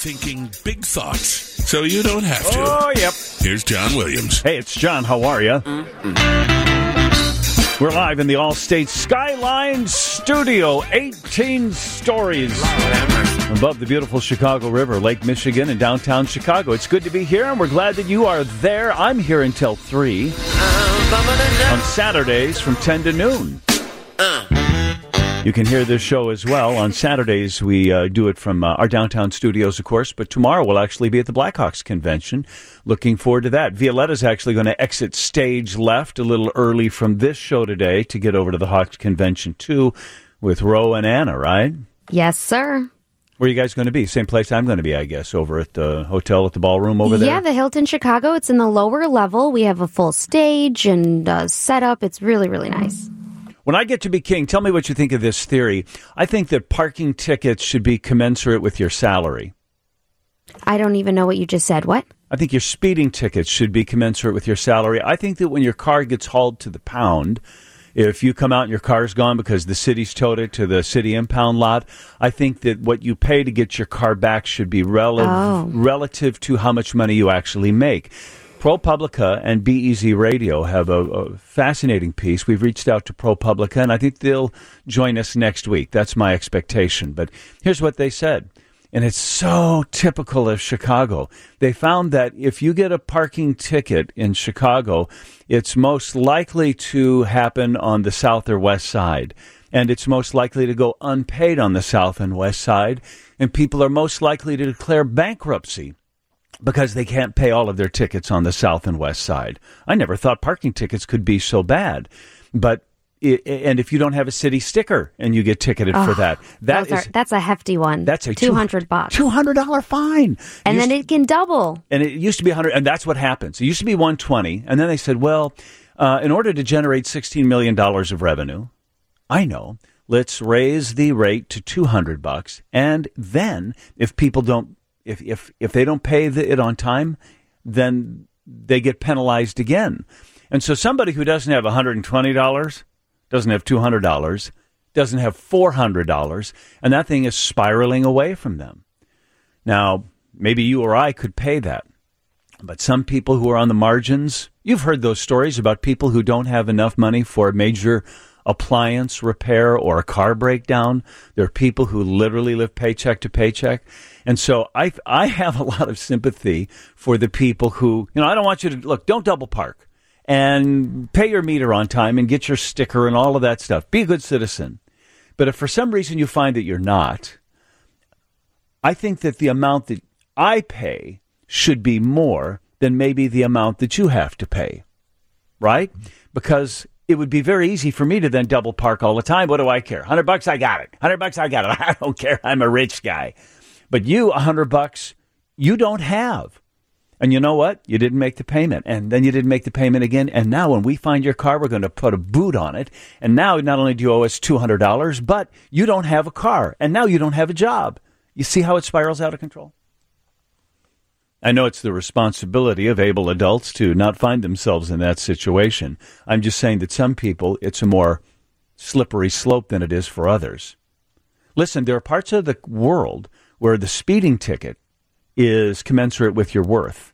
thinking big thoughts so you don't have to. Oh, yep. Here's John Williams. Hey, it's John. How are you? We're live in the Allstate Skyline Studio. 18 stories above the beautiful Chicago River, Lake Michigan, in downtown Chicago. It's good to be here, and we're glad that you are there. I'm here until 3 on Saturdays from 10 to noon. You can hear this show as well. On Saturdays, we do it from our downtown studios, of course, but tomorrow we'll actually be at the Blackhawks convention. Looking forward to that. Violetta's actually going to exit stage left a little early from this show today to get over to the Hawks convention, too, with Ro and Anna, right? Yes, sir. Where are you guys going to be? Same place I'm going to be, I guess, over at the hotel at the ballroom over there? Yeah, the Hilton Chicago. It's in the lower level. We have a full stage and setup. It's really, really nice. When I get to be king, tell me what you think of this theory. I think that parking tickets should be commensurate with your salary. I don't even know what you just said. What? I think your speeding tickets should be commensurate with your salary. I think that when your car gets hauled to the pound, if you come out and your car's gone because the city's towed it to the city impound lot, I think that what you pay to get your car back should be relative to how much money you actually make. ProPublica and BEZ Radio have a fascinating piece. We've reached out to ProPublica, and I think they'll join us next week. That's my expectation. But here's what they said, and it's so typical of Chicago. They found that if you get a parking ticket in Chicago, it's most likely to happen on the south or west side, and it's most likely to go unpaid on the south and west side, and people are most likely to declare bankruptcy because they can't pay all of their tickets on the south and west side. I never thought parking tickets could be so bad. And if you don't have a city sticker and you get ticketed for that, that's a hefty one. That's a $200. $200 fine. And then it can double. And it used to be $100, and that's what happens. It used to be $120, and then they said, well, in order to generate $16 million of revenue, let's raise the rate to $200, and then if people don't, If they don't pay it on time, then they get penalized again. And so somebody who doesn't have $120, doesn't have $200, doesn't have $400, and that thing is spiraling away from them. Now, maybe you or I could pay that. But some people who are on the margins, you've heard those stories about people who don't have enough money for a major appliance repair or a car breakdown. There are people who literally live paycheck to paycheck. And so I have a lot of sympathy for the people who, I don't want you to, don't double park and pay your meter on time and get your sticker and all of that stuff. Be a good citizen. But if for some reason you find that you're not, I think that the amount that I pay should be more than maybe the amount that you have to pay, right? Because it would be very easy for me to then double park all the time. What do I care? $100, I got it. $100, I got it. I don't care. I'm a rich guy. But you, $100, you don't have. And you know what? You didn't make the payment. And then you didn't make the payment again. And now when we find your car, we're going to put a boot on it. And now not only do you owe us $200, but you don't have a car. And now you don't have a job. You see how it spirals out of control? I know it's the responsibility of able adults to not find themselves in that situation. I'm just saying that some people, it's a more slippery slope than it is for others. Listen, there are parts of the world where the speeding ticket is commensurate with your worth.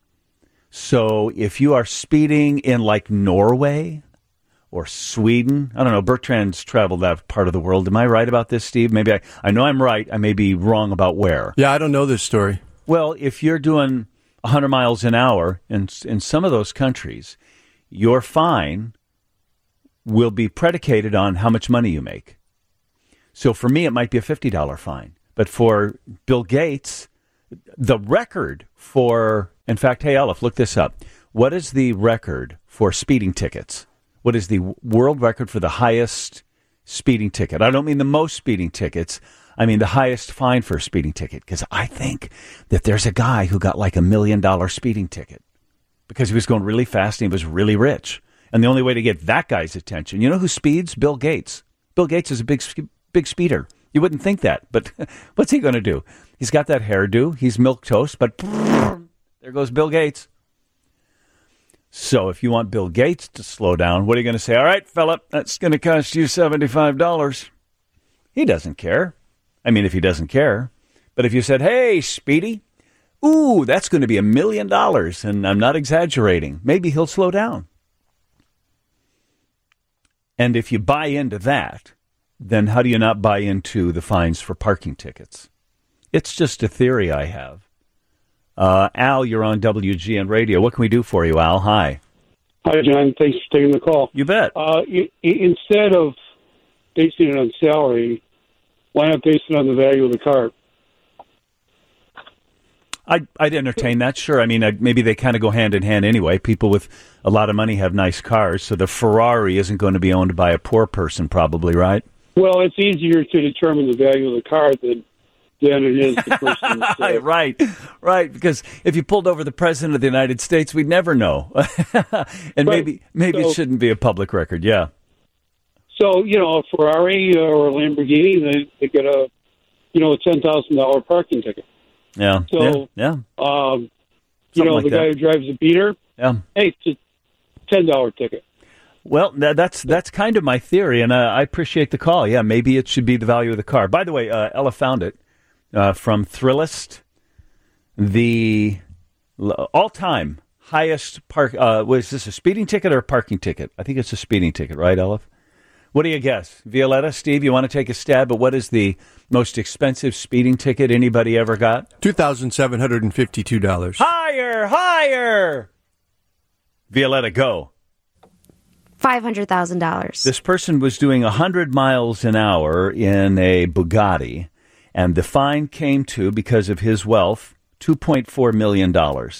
So if you are speeding in like Norway or Sweden, I don't know, Bertrand's traveled that part of the world. Am I right about this, Steve? Maybe I know I'm right. I may be wrong about where. Yeah, I don't know this story. Well, if you're doing 100 miles an hour in some of those countries, your fine will be predicated on how much money you make. So for me, it might be a $50 fine. But for Bill Gates, the record for, in fact, hey, Aleph, look this up. What is the record for speeding tickets? What is the world record for the highest speeding ticket? I don't mean the most speeding tickets. I mean the highest fine for a speeding ticket, because I think that there's a guy who got like $1 million speeding ticket because he was going really fast and he was really rich. And the only way to get that guy's attention, you know who speeds? Bill Gates. Bill Gates is a big speeder. You wouldn't think that, but what's he going to do? He's got that hairdo. He's milquetoast, but there goes Bill Gates. So if you want Bill Gates to slow down, what are you going to say? All right, fella, that's going to cost you $75. He doesn't care. I mean, if he doesn't care. But if you said, hey, Speedy, ooh, that's going to be $1 million, and I'm not exaggerating, maybe he'll slow down. And if you buy into that, then how do you not buy into the fines for parking tickets? It's just a theory I have. Al, you're on WGN Radio. What can we do for you, Al? Hi. Hi, John. Thanks for taking the call. You bet. Instead of basing it on salary, why not base it on the value of the car? I'd entertain that, sure. I mean, maybe they kind of go hand in hand anyway. People with a lot of money have nice cars, so the Ferrari isn't going to be owned by a poor person probably, right? Well, it's easier to determine the value of the car than it is the person. Right. Because if you pulled over the president of the United States, we'd never know. And maybe it shouldn't be a public record, yeah. So, a Ferrari or a Lamborghini, they get a $10,000 parking ticket. Yeah. So, yeah. The that. guy who drives the beater, yeah. Hey, it's a $10 ticket. Well, that's kind of my theory, and I appreciate the call. Yeah, maybe it should be the value of the car. By the way, Ella found it from Thrillist. The all-time highest was this a speeding ticket or a parking ticket? I think it's a speeding ticket, right, Ella? What do you guess? Violetta, Steve, you want to take a stab at what is the most expensive speeding ticket anybody ever got? $2,752. Higher! Violetta, go. $500,000. This person was doing 100 miles an hour in a Bugatti, and the fine came to, because of his wealth, $2.4 million.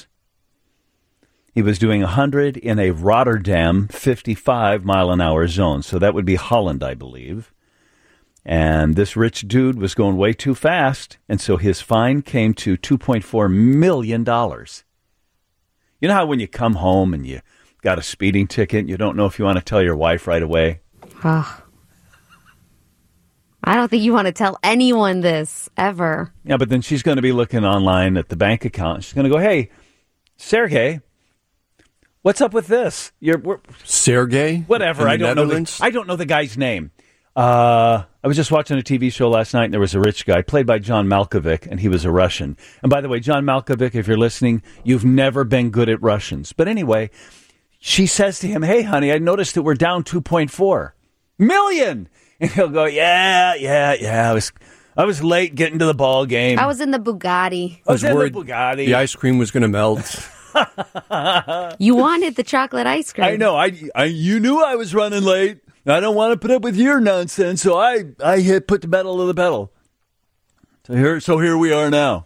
He was doing 100 in a Rotterdam 55-mile-an-hour zone. So that would be Holland, I believe. And this rich dude was going way too fast, and so his fine came to $2.4 million. You know how when you come home and you got a speeding ticket, you don't know if you want to tell your wife right away? Oh. I don't think you want to tell anyone this, ever. Yeah, but then she's going to be looking online at the bank account. She's going to go, hey, Sergey, what's up with this? Sergey? Whatever. I don't know the guy's name. I was just watching a TV show last night, and there was a rich guy played by John Malkovich, and he was a Russian. And by the way, John Malkovich, if you're listening, you've never been good at Russians. But anyway, she says to him, hey, honey, I noticed that we're down 2.4 million. And he'll go, yeah. I was late getting to the ball game. I was in the Bugatti. I was in the Bugatti. The ice cream was going to melt. You wanted the chocolate ice cream. I know. You knew I was running late. I don't want to put up with your nonsense, so I put the pedal to the pedal. So here we are now.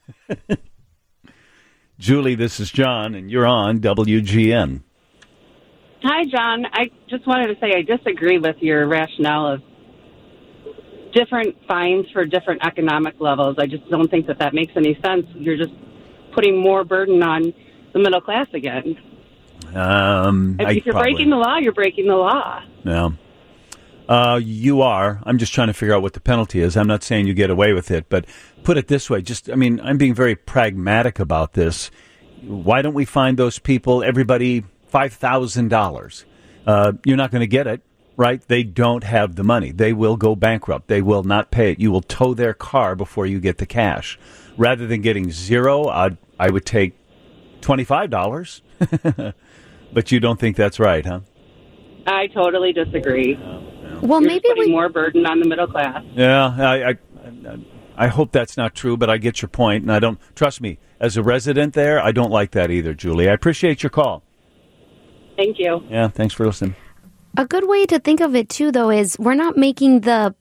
Julie, this is John, and you're on WGN. Hi, John. I just wanted to say I disagree with your rationale of different fines for different economic levels. I just don't think that makes any sense. You're just putting more burden on the middle class again. If you're breaking the law, you're breaking the law. Yeah. You are. I'm just trying to figure out what the penalty is. I'm not saying you get away with it, but put it this way. I'm being very pragmatic about this. Why don't we find those people, everybody, $5,000? You're not going to get it, right? They don't have the money. They will go bankrupt. They will not pay it. You will tow their car before you get the cash. Rather than getting zero, I would take $25. But you don't think that's right, huh? I totally disagree. Well, You're maybe putting more burden on the middle class. Yeah, I hope that's not true, but I get your point, and I don't, trust me, as a resident there, I don't like that either, Julie. I appreciate your call. Thank you. Yeah, thanks for listening. A good way to think of it, too, though, is we're not making the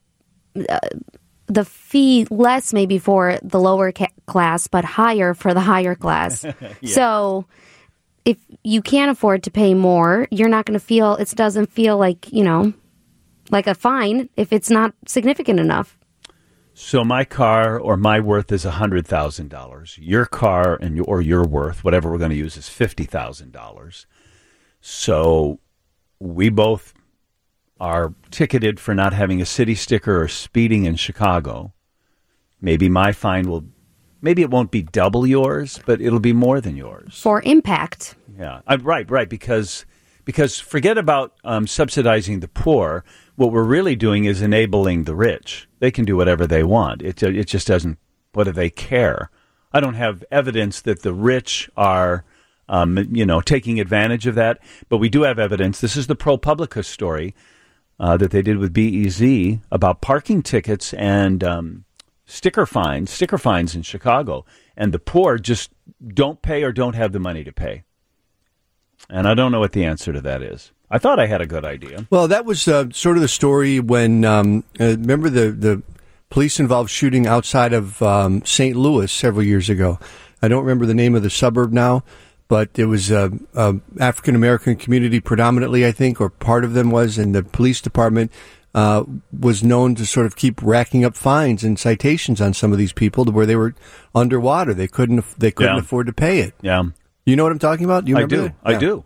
fee less maybe for the lower class, but higher for the higher class. Yeah. So if you can't afford to pay more, you're not going to feel, it doesn't feel like, like a fine if it's not significant enough. So my car or my worth is $100,000. Your car or your worth, whatever we're going to use, is $50,000. So we both are ticketed for not having a city sticker or speeding in Chicago. Maybe my fine maybe it won't be double yours, but it'll be more than yours. For impact. Yeah, right, because forget about subsidizing the poor. What we're really doing is enabling the rich. They can do whatever they want. It just doesn't What do they care? I don't have evidence that the rich are, taking advantage of that. But we do have evidence. This is the ProPublica story that they did with BEZ about parking tickets and sticker fines in Chicago. And the poor just don't pay or don't have the money to pay. And I don't know what the answer to that is. I thought I had a good idea. Well, that was sort of the story when, remember the police-involved shooting outside of St. Louis several years ago. I don't remember the name of the suburb now, but it was a African-American community predominantly, I think, or part of them was, and the police department was known to sort of keep racking up fines and citations on some of these people to where they were underwater. They couldn't afford to pay it. Yeah. You know what I'm talking about? You remember I do.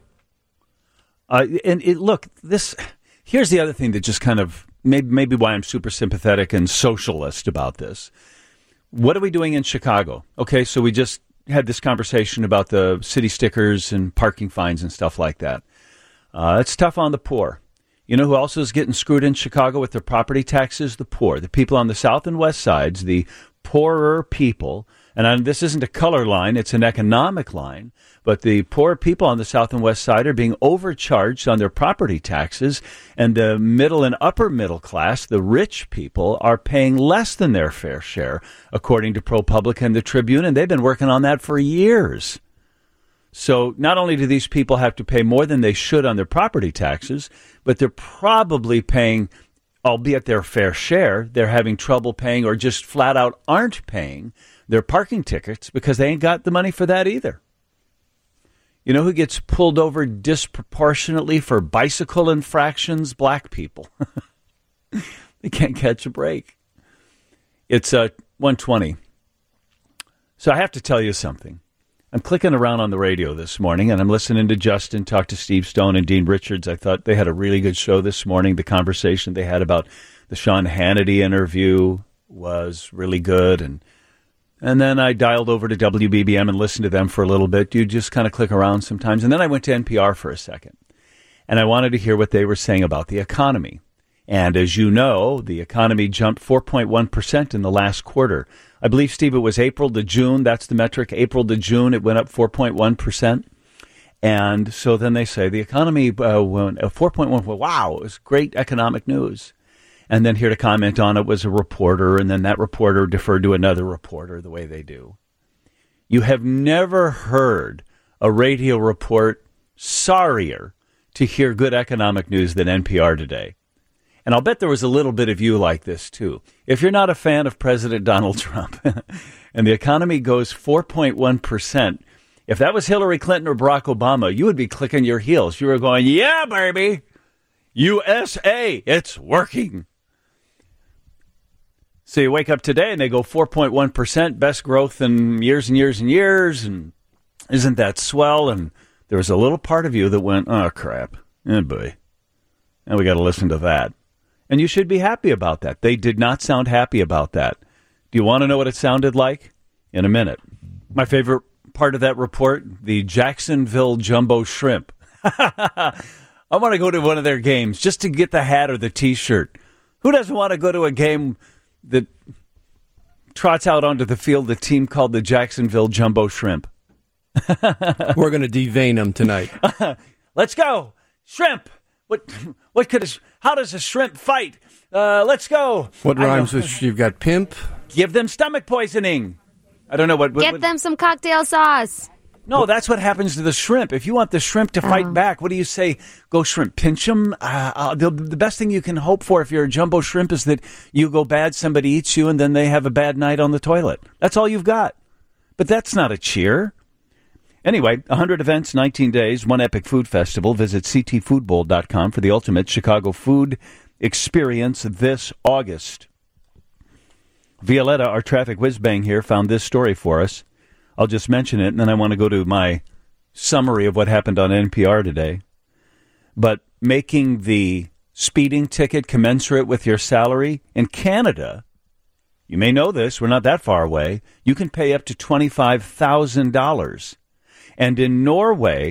Here's the other thing that just kind of maybe why I'm super sympathetic and socialist about this. What are we doing in Chicago? Okay, so we just had this conversation about the city stickers and parking fines and stuff like that. It's tough on the poor. You know who else is getting screwed in Chicago with their property taxes? The poor. The people on the south and west sides, the poorer people. And this isn't a color line, it's an economic line. But the poor people on the south and west side are being overcharged on their property taxes. And the middle and upper middle class, the rich people, are paying less than their fair share, according to ProPublica and the Tribune. And they've been working on that for years. So not only do these people have to pay more than they should on their property taxes, but they're probably paying, albeit their fair share, they're having trouble paying or just flat out aren't paying their parking tickets because they ain't got the money for that either. You know who gets pulled over disproportionately for bicycle infractions? Black people. They can't catch a break. It's 1:20. So I have to tell you something. I'm clicking around on the radio this morning, and I'm listening to Justin talk to Steve Stone and Dean Richards. I thought they had a really good show this morning. The conversation they had about the Sean Hannity interview was really good, and then I dialed over to WBBM and listened to them for a little bit. You just kind of click around sometimes. And then I went to NPR for a second, and I wanted to hear what they were saying about the economy. And as you know, the economy jumped 4.1% in the last quarter. I believe, Steve, it was April to June. That's the metric. April to June, it went up 4.1%. And so then they say the economy went 4.1. Wow, it was great economic news. And then here to comment on it was a reporter, and then that reporter deferred to another reporter the way they do. You have never heard a radio report sorrier to hear good economic news than NPR today. And I'll bet there was a little bit of you like this, too. If you're not a fan of President Donald Trump and the economy goes 4.1%, if that was Hillary Clinton or Barack Obama, you would be clicking your heels. You were going, yeah, baby, USA, it's working. So you wake up today and they go 4.1%, best growth in years and years and years. And isn't that swell? And there was a little part of you that went, oh, crap. Oh, boy. And we got to listen to that. And you should be happy about that. They did not sound happy about that. Do you want to know what it sounded like? In a minute. My favorite part of that report, the Jacksonville Jumbo Shrimp. I want to go to one of their games just to get the hat or the T-shirt. Who doesn't want to go to a game that trots out onto the field a team called the Jacksonville Jumbo Shrimp? We're going to devein them tonight. Let's go. Shrimp. How does a shrimp fight? Let's go. What rhymes with you've got pimp? Give them stomach poisoning. I don't know what. Get them some cocktail sauce. No, that's what happens to the shrimp. If you want the shrimp to fight back, what do you say? Go shrimp, pinch them. The best thing you can hope for if you're a jumbo shrimp is that you go bad, somebody eats you, and then they have a bad night on the toilet. That's all you've got. But that's not a cheer. Anyway, 100 events, 19 days, one epic food festival. Visit ctfoodbowl.com for the ultimate Chicago food experience this August. Violetta, our traffic whiz-bang here, found this story for us. I'll just mention it, and then I want to go to my summary of what happened on NPR today. But making the speeding ticket commensurate with your salary in Canada, you may know this, we're not that far away, you can pay up to $25,000. And in Norway,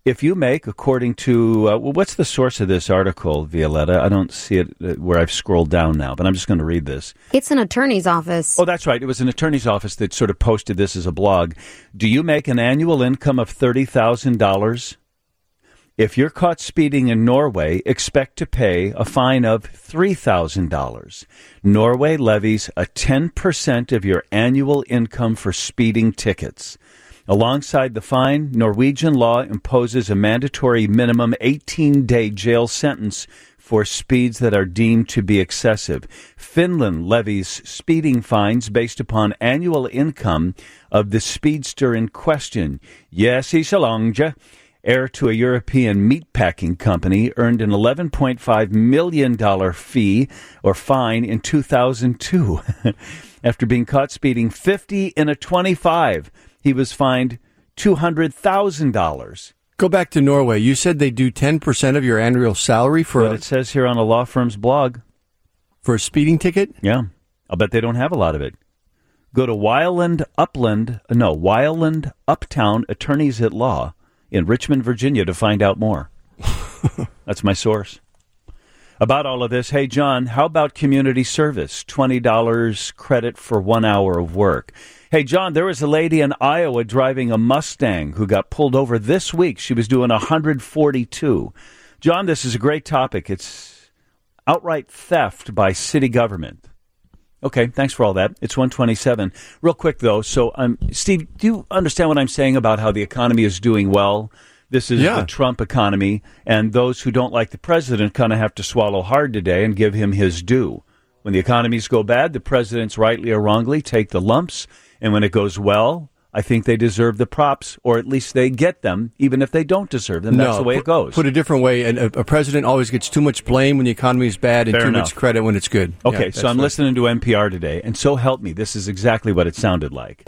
If you make, according to, what's the source of this article, Violetta? I don't see it where I've scrolled down now, but I'm just going to read this. It's an attorney's office. Oh, that's right. It was an attorney's office that sort of posted this as a blog. Do you make an annual income of $30,000? If you're caught speeding in Norway, expect to pay a fine of $3,000. Norway levies a 10% of your annual income for speeding tickets. Alongside the fine, Norwegian law imposes a mandatory minimum 18-day jail sentence for speeds that are deemed to be excessive. Finland levies speeding fines based upon annual income of the speedster in question. Jesse Salonga, heir to a European meatpacking company, earned an $11.5 million fee or fine in 2002. After being caught speeding 50 in a 25, he was fined $200,000. Go back to Norway. You said they do 10% of your annual salary for What it says here on a law firm's blog. For a speeding ticket? Yeah. I'll bet they don't have a lot of it. Go to Wyland Uptown Attorneys at Law in Richmond, Virginia to find out more. That's my source. About all of this, hey, John, how about community service? $20 credit for 1 hour of work. Hey, John, there was a lady in Iowa driving a Mustang who got pulled over this week. She was doing 142. John, this is a great topic. It's outright theft by city government. Okay, thanks for all that. It's 127. Real quick, though. So, Steve, do you understand what I'm saying about how the economy is doing well? This is the Trump economy, and those who don't like the president kind of have to swallow hard today and give him his due. When the economies go bad, the presidents, rightly or wrongly, take the lumps. And when it goes well, I think they deserve the props, or at least they get them, even if they don't deserve them. That's the way it goes. Put a different way, a president always gets too much blame when the economy is bad and much credit when it's good. Okay, so I'm listening to NPR today, and so help me, this is exactly what it sounded like.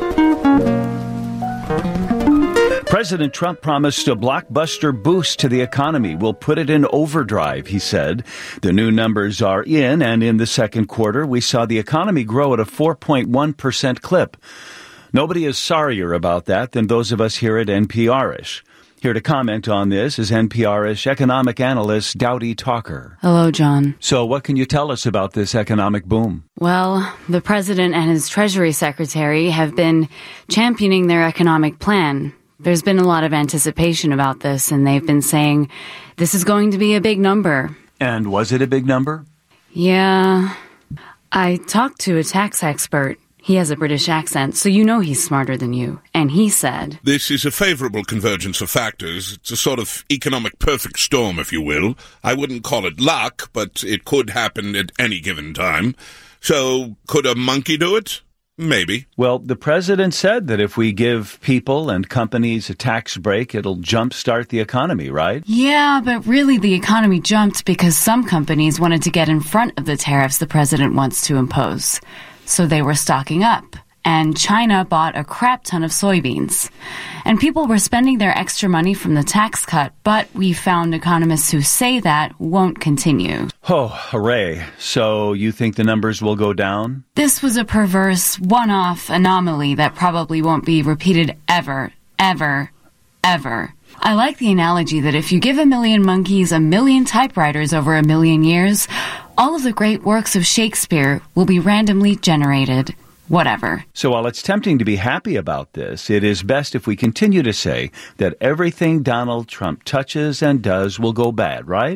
President Trump promised a blockbuster boost to the economy. We'll put it in overdrive, he said. The new numbers are in, and in the second quarter, we saw the economy grow at a 4.1% clip. Nobody is sorrier about that than those of us here at NPR-ish. Here to comment on this is NPR-ish economic analyst Dowdy Talker. Hello, John. So what can you tell us about this economic boom? Well, the president and his Treasury Secretary have been championing their economic plan. There's been a lot of anticipation about this, and they've been saying this is going to be a big number. And was it a big number? Yeah. I talked to a tax expert. He has a British accent, so you know he's smarter than you. And he said, This is a favorable convergence of factors. It's a sort of economic perfect storm, if you will. I wouldn't call it luck, but it could happen at any given time. So, could a monkey do it? Maybe. Well, the president said that if we give people and companies a tax break, it'll jumpstart the economy, right? Yeah, but really the economy jumped because some companies wanted to get in front of the tariffs the president wants to impose. So they were stocking up. And China bought a crap ton of soybeans. And people were spending their extra money from the tax cut, but we found economists who say that won't continue. Oh, hooray. So you think the numbers will go down? This was a perverse, one-off anomaly that probably won't be repeated ever, ever, ever. I like the analogy that if you give 1 million monkeys 1 million typewriters over 1 million years, all of the great works of Shakespeare will be randomly generated. Whatever. So while it's tempting to be happy about this, it is best if we continue to say that everything Donald Trump touches and does will go bad, right?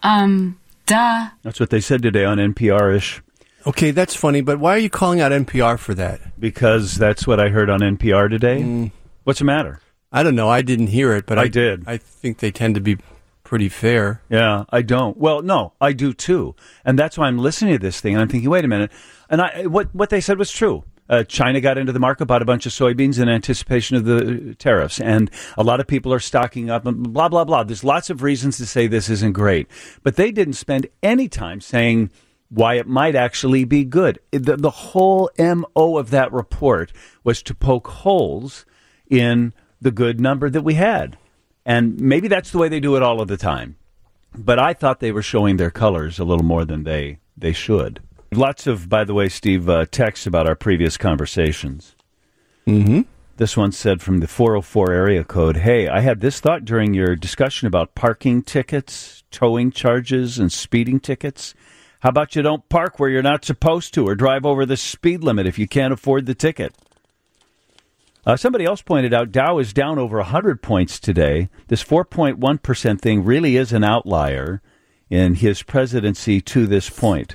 Duh. That's what they said today on NPR-ish. Okay, that's funny, but why are you calling out NPR for that? Because that's what I heard on NPR today. What's the matter? I don't know. I didn't hear it, but I did. I think they tend to be pretty fair. Yeah, I don't. Well, no, I do too. And that's why I'm listening to this thing and I'm thinking, wait a minute. And what they said was true. China got into the market, bought a bunch of soybeans in anticipation of the tariffs. And a lot of people are stocking up and blah, blah, blah. There's lots of reasons to say this isn't great. But they didn't spend any time saying why it might actually be good. The whole MO of that report was to poke holes in the good number that we had. And maybe that's the way they do it all of the time. But I thought they were showing their colors a little more than they should. Lots of, by the way, Steve, texts about our previous conversations. Mm-hmm. This one said from the 404 area code, hey, I had this thought during your discussion about parking tickets, towing charges, and speeding tickets. How about you don't park where you're not supposed to or drive over the speed limit if you can't afford the ticket? Somebody else pointed out Dow is down over 100 points today. This 4.1% thing really is an outlier in his presidency to this point.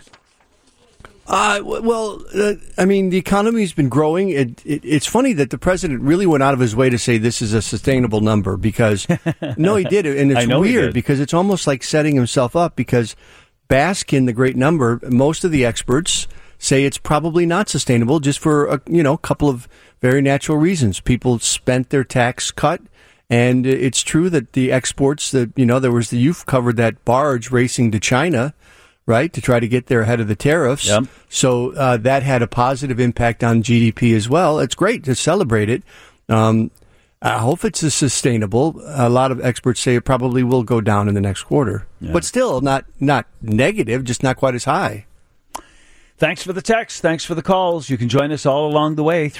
I mean, the economy's been growing. It's funny that the president really went out of his way to say this is a sustainable number because, no, he did. And it's weird because it's almost like setting himself up because Baskin, the great number, most of the experts say it's probably not sustainable just for, a couple of very natural reasons. People spent their tax cut. And it's true that the exports you've covered that barge racing to China, right, to try to get there ahead of the tariffs. Yep. So that had a positive impact on GDP as well. It's great to celebrate it. I hope it's sustainable. A lot of experts say it probably will go down in the next quarter. Yeah. But still not negative, just not quite as high. Thanks for the text. Thanks for the calls. You can join us all along the way,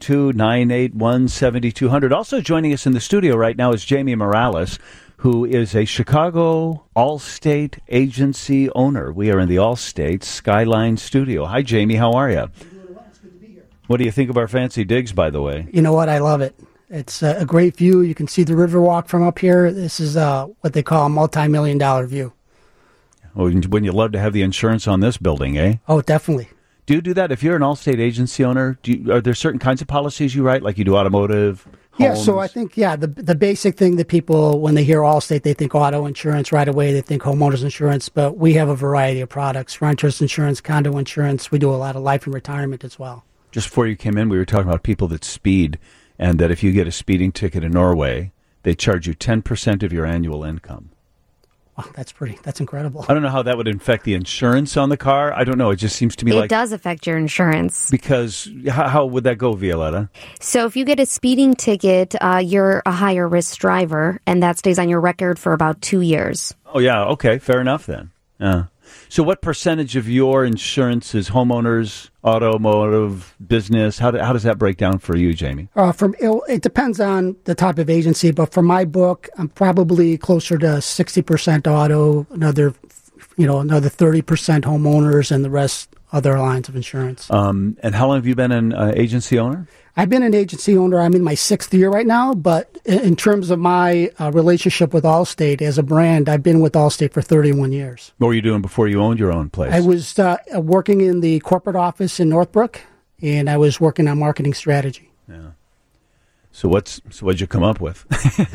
312-981-7200. Also joining us in the studio right now is Jamie Morales, who is a Chicago Allstate agency owner. We are in the Allstate Skyline studio. Hi, Jamie. How are you? It's good to be here. What do you think of our fancy digs, by the way? You know what? I love it. It's a great view. You can see the Riverwalk from up here. This is what they call a multi-million-dollar view. Oh, wouldn't you love to have the insurance on this building, eh? Oh, definitely. Do you do that? If you're an Allstate agency owner, are there certain kinds of policies you write, like you do automotive, homes? Yeah, so I think, the basic thing that people, when they hear Allstate, they think auto insurance right away. They think homeowners insurance, but we have a variety of products, renters insurance, condo insurance. We do a lot of life and retirement as well. Just before you came in, we were talking about people that speed, and that if you get a speeding ticket in Norway, they charge you 10% of your annual income. Wow, that's incredible. I don't know how that would affect the insurance on the car. I don't know. It just seems to me like... It does affect your insurance. Because how would that go, Violetta? So if you get a speeding ticket, you're a higher risk driver, and that stays on your record for about 2 years. Oh, yeah. Okay. Fair enough then. So what percentage of your insurance is homeowners, automotive, business? How does that break down for you, Jamie? It depends on the type of agency, but for my book, I'm probably closer to 60% auto, another 30% homeowners, and the rest other lines of insurance. And how long have you been an agency owner? I've been an agency owner. I'm in my 6th year right now, but in terms of my relationship with Allstate as a brand, I've been with Allstate for 31 years. What were you doing before you owned your own place? I was working in the corporate office in Northbrook, and I was working on marketing strategy. Yeah. So what'd you come up with?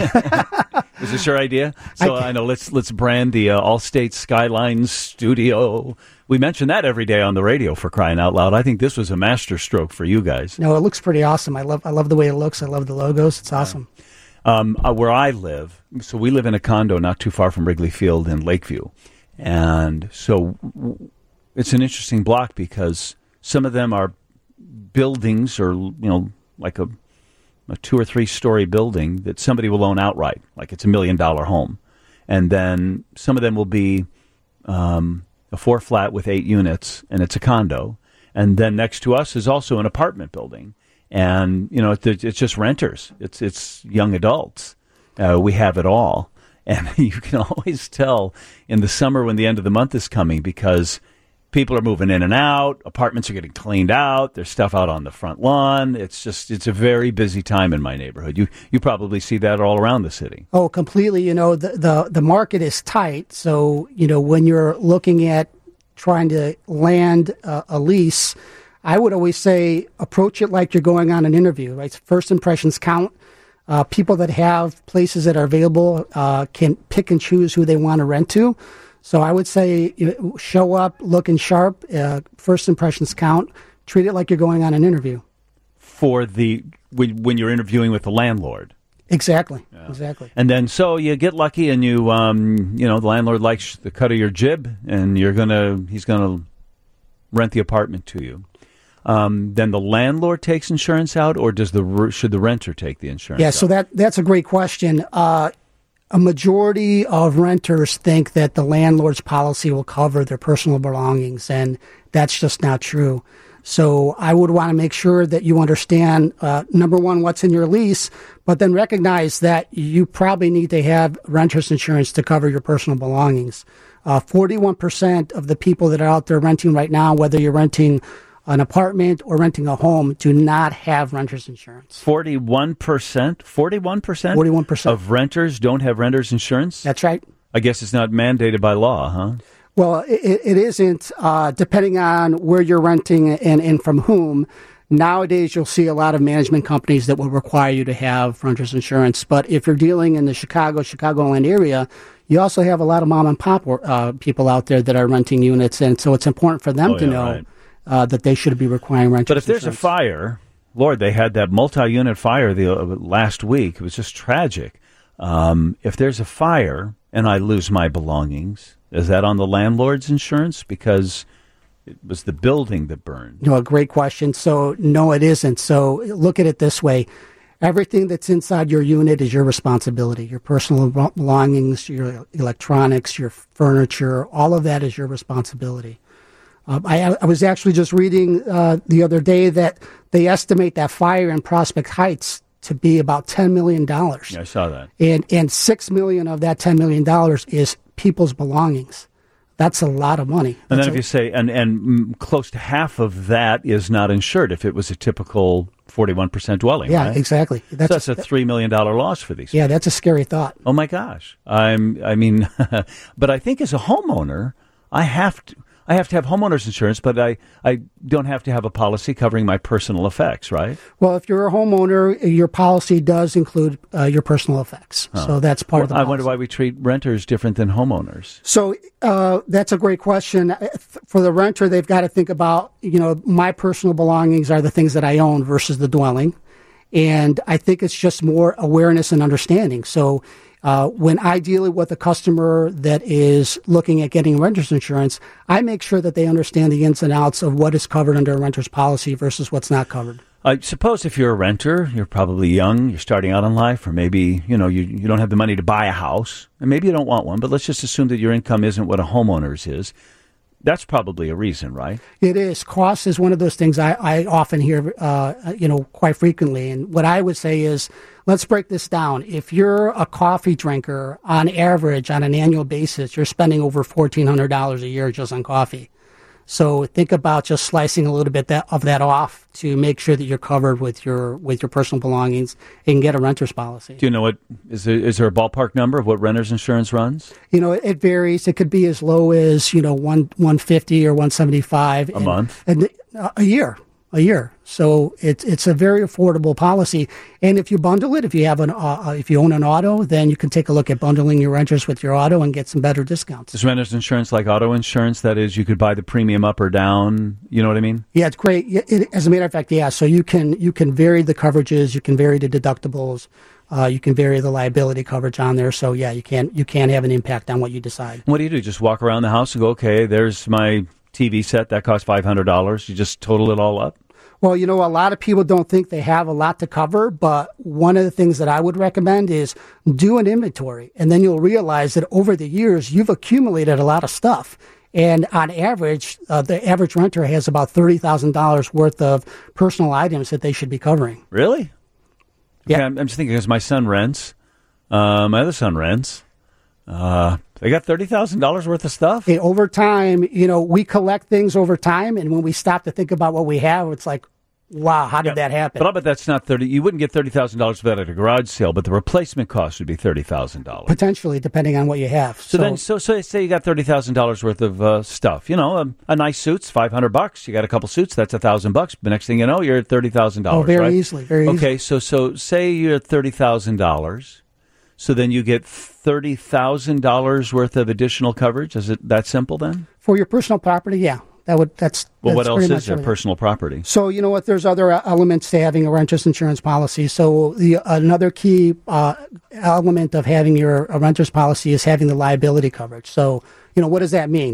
Was this your idea? So I know let's brand the Allstate Skyline Studio. We mention that every day on the radio, for crying out loud. I think this was a masterstroke for you guys. No, it looks pretty awesome. I love the way it looks. I love the logos. It's awesome. Where I live, so we live in a condo not too far from Wrigley Field in Lakeview. And so it's an interesting block because some of them are buildings or, like a 2 or 3 story building that somebody will own outright, like it's $1 million home. And then some of them will be a 4-flat with 8 units, and it's a condo. And then next to us is also an apartment building. And, it's just renters. It's young adults. We have it all. And you can always tell in the summer when the end of the month is coming because people are moving in and out. Apartments are getting cleaned out. There's stuff out on the front lawn. It's a very busy time in my neighborhood. You probably see that all around the city. Oh, completely. The market is tight. So, when you're looking at trying to land a lease, I would always say approach it like you're going on an interview, right? First impressions count. People that have places that are available can pick and choose who they want to rent to. So I would say show up looking sharp. First impressions count. Treat it like you're going on an interview. When you're interviewing with the landlord. Exactly. Yeah. Exactly. And then so you get lucky and you the landlord likes the cut of your jib and he's gonna rent the apartment to you. Then the landlord takes insurance out, or should the renter take the insurance? Yeah. So that's a great question. A majority of renters think that the landlord's policy will cover their personal belongings, and that's just not true. So I would want to make sure that you understand, number one, what's in your lease, but then recognize that you probably need to have renter's insurance to cover your personal belongings. 41% of the people that are out there renting right now, whether you're renting an apartment or renting a home, do not have renter's insurance. 41%? 41% of renters don't have renter's insurance? That's right. I guess it's not mandated by law, huh? Well, it isn't, depending on where you're renting and from whom. Nowadays, you'll see a lot of management companies that will require you to have renter's insurance. But if you're dealing in the Chicagoland area, you also have a lot of mom and pop people out there that are renting units. And so it's important for them to know that they should be requiring renter's insurance. But if there's a fire, Lord, they had that multi-unit fire last week. It was just tragic. If there's a fire and I lose my belongings, is that on the landlord's insurance? Because it was the building that burned. No, a great question. So, no, it isn't. So look at it this way. Everything that's inside your unit is your responsibility. Your personal belongings, your electronics, your furniture, all of that is your responsibility. I was actually just reading the other day that they estimate that fire in Prospect Heights to be about $10 million. Yeah, I saw that. And $6 million of that $10 million is people's belongings. That's a lot of money. And then if you say, and close to half of that is not insured if it was a typical 41% dwelling, yeah, right? exactly. That's a $3 million loss for these people. Yeah, that's a scary thought. Oh, my gosh. I mean, but I think as a homeowner, I have to have homeowner's insurance, but I don't have to have a policy covering my personal effects, right? Well, if you're a homeowner, your policy does include your personal effects. Huh. So that's part of the policy. I wonder why we treat renters different than homeowners. So that's a great question. For the renter, they've got to think about, my personal belongings are the things that I own versus the dwelling. And I think it's just more awareness and understanding. So when I deal with a customer that is looking at getting renter's insurance, I make sure that they understand the ins and outs of what is covered under a renter's policy versus what's not covered. I suppose if you're a renter, you're probably young, you're starting out in life, or maybe, you don't have the money to buy a house, and maybe you don't want one, but let's just assume that your income isn't what a homeowner's is. That's probably a reason, right? It is. Cost is one of those things I often hear, quite frequently. And what I would say is, let's break this down. If you're a coffee drinker, on average, on an annual basis, you're spending over $1,400 a year just on coffee. So think about just slicing a little bit of that off to make sure that you're covered with your personal belongings and get a renter's policy. Do you know is there a ballpark number of what renter's insurance runs? It varies. It could be as low as $150 or $175 a month, and a year. So it's a very affordable policy. And if you bundle it, if you have if you own an auto, then you can take a look at bundling your renters with your auto and get some better discounts. Is renter's insurance like auto insurance? That is, you could buy the premium up or down. You know what I mean? Yeah, it's great. As a matter of fact, yeah. So you can vary the coverages, you can vary the deductibles, you can vary the liability coverage on there. So yeah, you can have an impact on what you decide. What do? Just walk around the house and go, okay, there's my TV set that costs $500. You just total it all up? Well, a lot of people don't think they have a lot to cover, but one of the things that I would recommend is do an inventory, and then you'll realize that over the years, you've accumulated a lot of stuff. And on average, the average renter has about $30,000 worth of personal items that they should be covering. Really? Yeah. Okay, I'm just thinking, because my son rents, my other son rents, they got $30,000 worth of stuff? Hey, over time, we collect things over time, and when we stop to think about what we have, it's like, wow, how did that happen? But I'll bet that's not $30,000. You wouldn't get $30,000 for that at a garage sale, but the replacement cost would be $30,000. Potentially, depending on what you have. So say you got $30,000 worth of stuff. A nice suit's $500. You got a couple suits, that's $1,000. The next thing you know, you're at $30,000. Oh, very right? easily, very easily. Okay, so say you're at $30,000. So then you get $30,000 worth of additional coverage. Is it that simple then? For your personal property, yeah. That's what else is there? Personal property. So you know what? There's other elements to having a renter's insurance policy. So another key element of having a renter's policy is having the liability coverage. So what does that mean?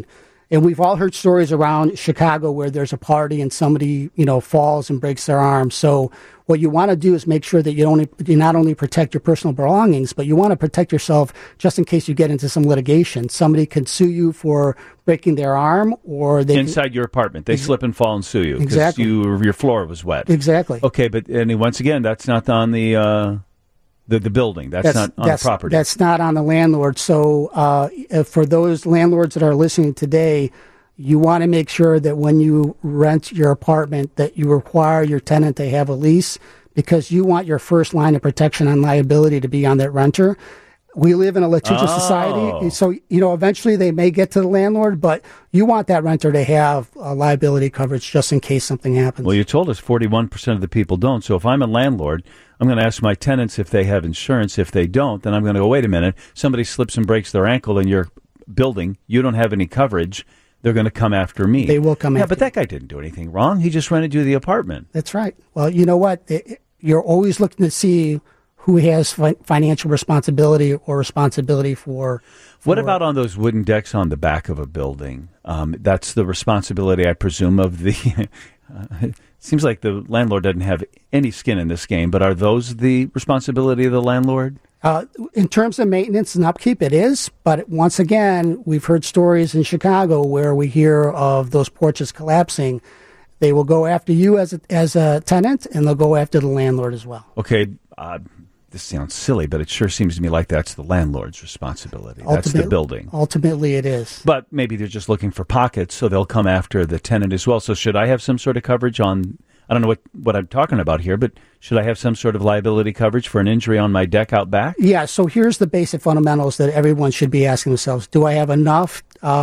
And we've all heard stories around Chicago where there's a party and somebody, falls and breaks their arm. So what you want to do is make sure that you not only protect your personal belongings, but you want to protect yourself just in case you get into some litigation. Somebody could sue you for breaking their arm, or they inside your apartment. They slip and fall and sue you because your floor was wet. Exactly. Okay, but once again, that's not on the building. That's not on the property. That's not on the landlord. So for those landlords that are listening today, you want to make sure that when you rent your apartment that you require your tenant to have a lease, because you want your first line of protection on liability to be on that renter. We live in a litigious society, so eventually they may get to the landlord, but you want that renter to have liability coverage just in case something happens. Well, you told us 41% of the people don't. So if I'm a landlord, I'm going to ask my tenants if they have insurance. If they don't, then I'm going to go, wait a minute, somebody slips and breaks their ankle in your building, you don't have any coverage, they're going to come after me. They will come after you. Yeah, but that guy didn't do anything wrong. He just rented you the apartment. That's right. Well, you know what? You're always looking to see who has financial responsibility or responsibility for. What about on those wooden decks on the back of a building? That's the responsibility, I presume, of the... It seems like the landlord doesn't have any skin in this game, but are those the responsibility of the landlord? In terms of maintenance and upkeep, it is. But once again, we've heard stories in Chicago where we hear of those porches collapsing. They will go after you as a tenant, and they'll go after the landlord as well. Okay, this sounds silly, but it sure seems to me like that's the landlord's responsibility. That's the building. Ultimately, it is. But maybe they're just looking for pockets, so they'll come after the tenant as well. So should I have some sort of coverage on, I don't know what I'm talking about here, but should I have some sort of liability coverage for an injury on my deck out back? Yeah, so here's the basic fundamentals that everyone should be asking themselves. Do I have enough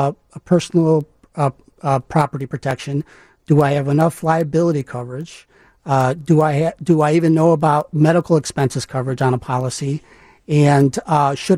personal property protection? Do I have enough liability coverage? Do I even know about medical expenses coverage on a policy? And should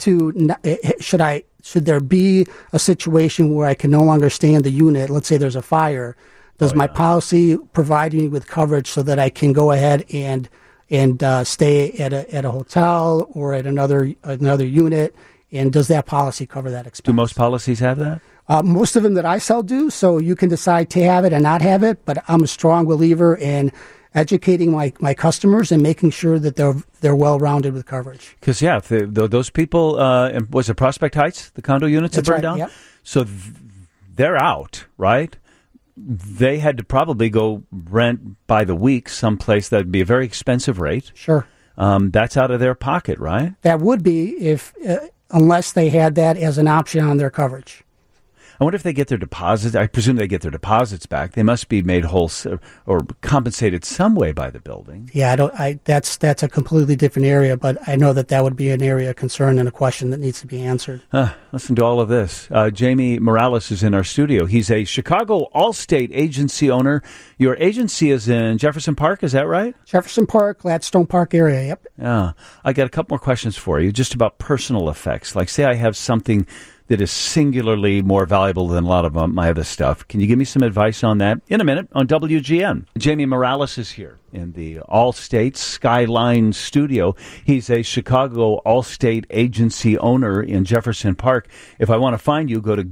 there be a situation where I can no longer stay in the unit? Let's say there's a fire. Does my policy provide me with coverage so that I can go ahead and stay at a hotel or at another unit? And does that policy cover that expense? Do most policies have that? Most of them that I sell do, so you can decide to have it and not have it, but I'm a strong believer in educating my customers and making sure that they're well-rounded with coverage. Because, yeah, those people, was it Prospect Heights, the condo units that burned down? Yep. So they're out, right? They had to probably go rent by the week someplace that would be a very expensive rate. Sure. That's out of their pocket, right? That would be unless they had that as an option on their coverage. I wonder if they get their deposits. I presume they get their deposits back. They must be made whole or compensated some way by the building. Yeah, that's a completely different area, but I know that would be an area of concern and a question that needs to be answered. Listen to all of this. Jamie Morales is in our studio. He's a Chicago Allstate agency owner. Your agency is in Jefferson Park, is that right? Jefferson Park, Gladstone Park area, yep. Yeah. I got a couple more questions for you, just about personal effects. Like, say I have something that is singularly more valuable than a lot of my other stuff. Can you give me some advice on that in a minute on WGN? Jamie Morales is here in the Allstate Skyline studio. He's a Chicago Allstate agency owner in Jefferson Park. If I want to find you, go to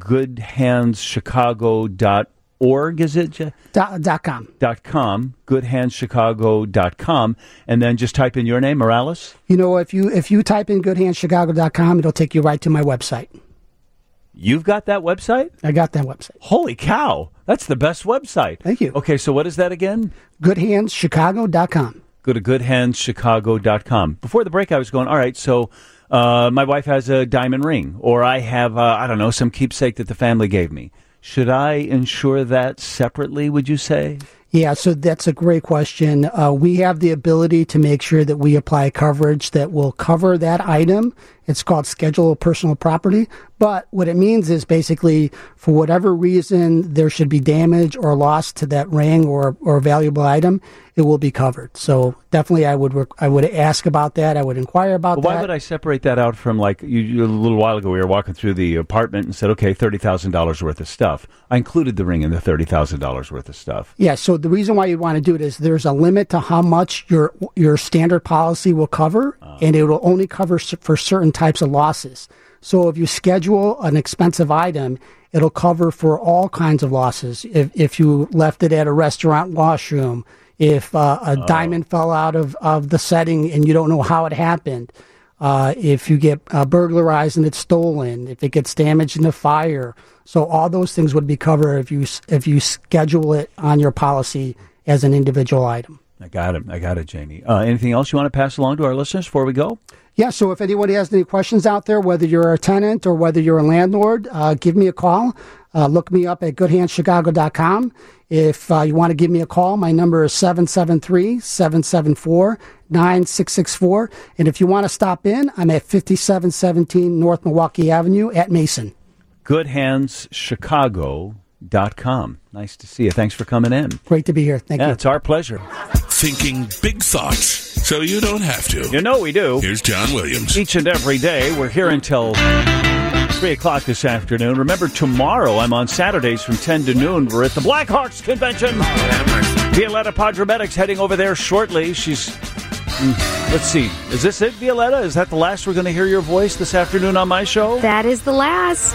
goodhandschicago.org, is it? .com. Goodhandschicago.com, and then just type in your name, Morales? If you type in goodhandschicago.com, it'll take you right to my website. You've got that website? I got that website. Holy cow. That's the best website. Thank you. Okay, so what is that again? Goodhandschicago.com. Go to goodhandschicago.com. Before the break, I was going, all right, so my wife has a diamond ring, or I have, some keepsake that the family gave me. Should I insure that separately, would you say? Yeah, so that's a great question. We have the ability to make sure that we apply coverage that will cover that item. It's called Schedule of Personal Property. But what it means is basically, for whatever reason there should be damage or loss to that ring or valuable item, it will be covered. So definitely I would ask about that. I would inquire about that. Why would I separate that out from, like, you a little while ago we were walking through the apartment and said, okay, $30,000 worth of stuff. I included the ring in the $30,000 worth of stuff. Yeah, so the reason why you want to do it is there's a limit to how much your standard policy will cover, and it will only cover for certain types of losses. So if you schedule an expensive item It'll cover for all kinds of losses. If you left it at a restaurant washroom, if a diamond fell out of the setting and you don't know how it happened, if you get burglarized and it's stolen, if it gets damaged in a fire. So all those things would be covered if you schedule it on your policy as an individual item. I got it, Jamie. Anything else you want to pass along to our listeners before we go? Yeah, so if anybody has any questions out there, whether you're a tenant or whether you're a landlord, give me a call. Look me up at goodhandschicago.com. If you want to give me a call, my number is 773-774-9664. And if you want to stop in, I'm at 5717 North Milwaukee Avenue at Mason. goodhandschicago.com. Nice to see you. Thanks for coming in. Great to be here. Thank you. It's our pleasure. Thinking big thoughts so you don't have to. You know we do. Here's John Williams. Each and every day, we're here until 3 o'clock this afternoon. Remember, tomorrow, I'm on Saturdays from 10 to noon. We're at the Blackhawks convention. Violetta Padromedics heading over there shortly. She's, let's see, is this it, Violetta? Is that the last we're going to hear your voice this afternoon on my show? That is the last.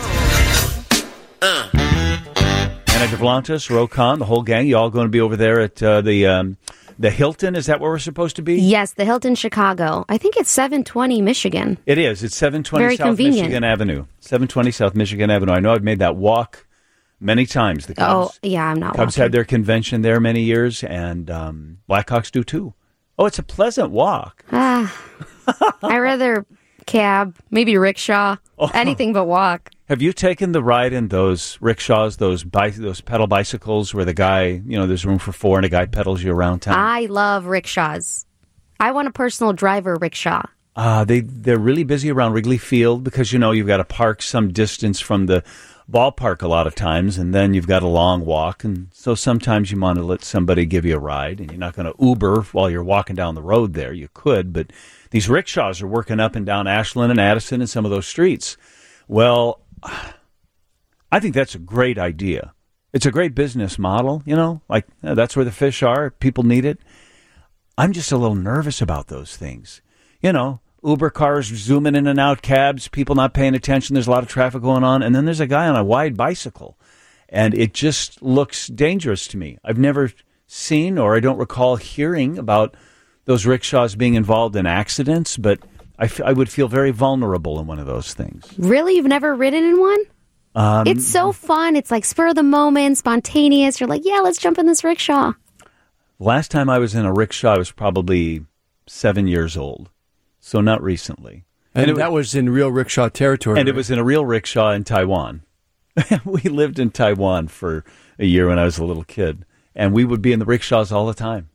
Anna Devlantis, Rokan, the whole gang, you all going to be over there at the Hilton? Is that where we're supposed to be? Yes, the Hilton Chicago. I think it's 720 Michigan. It is. It's 720 Very South convenient. Michigan Avenue. 720 South Michigan Avenue. I know I've made that walk many times. The Cubs, I'm not Cubs walking. had their convention there many years, and Blackhawks do too. Oh, it's a pleasant walk. I'd rather cab, maybe rickshaw, anything but walk. Have you taken the ride in those rickshaws, those pedal bicycles where the guy, there's room for four and a guy pedals you around town? I love rickshaws. I want a personal driver rickshaw. They're really busy around Wrigley Field because, you've got to park some distance from the ballpark a lot of times, and then you've got a long walk. And so sometimes you want to let somebody give you a ride, and you're not going to Uber while you're walking down the road there. You could, but these rickshaws are working up and down Ashland and Addison and some of those streets. Well, I think that's a great idea. It's a great business model, that's where the fish are. People need it. I'm just a little nervous about those things. Uber cars zooming in and out, cabs, people not paying attention. There's a lot of traffic going on. And then there's a guy on a wide bicycle. And it just looks dangerous to me. I've never seen or I don't recall hearing about those rickshaws being involved in accidents, but I would feel very vulnerable in one of those things. Really? You've never ridden in one? It's so fun. It's like spur of the moment, spontaneous. You're like, yeah, let's jump in this rickshaw. Last time I was in a rickshaw, I was probably 7 years old. So not recently. And that was in real rickshaw territory. And right? it was in a real rickshaw in Taiwan. We lived in Taiwan for a year when I was a little kid. And we would be in the rickshaws all the time.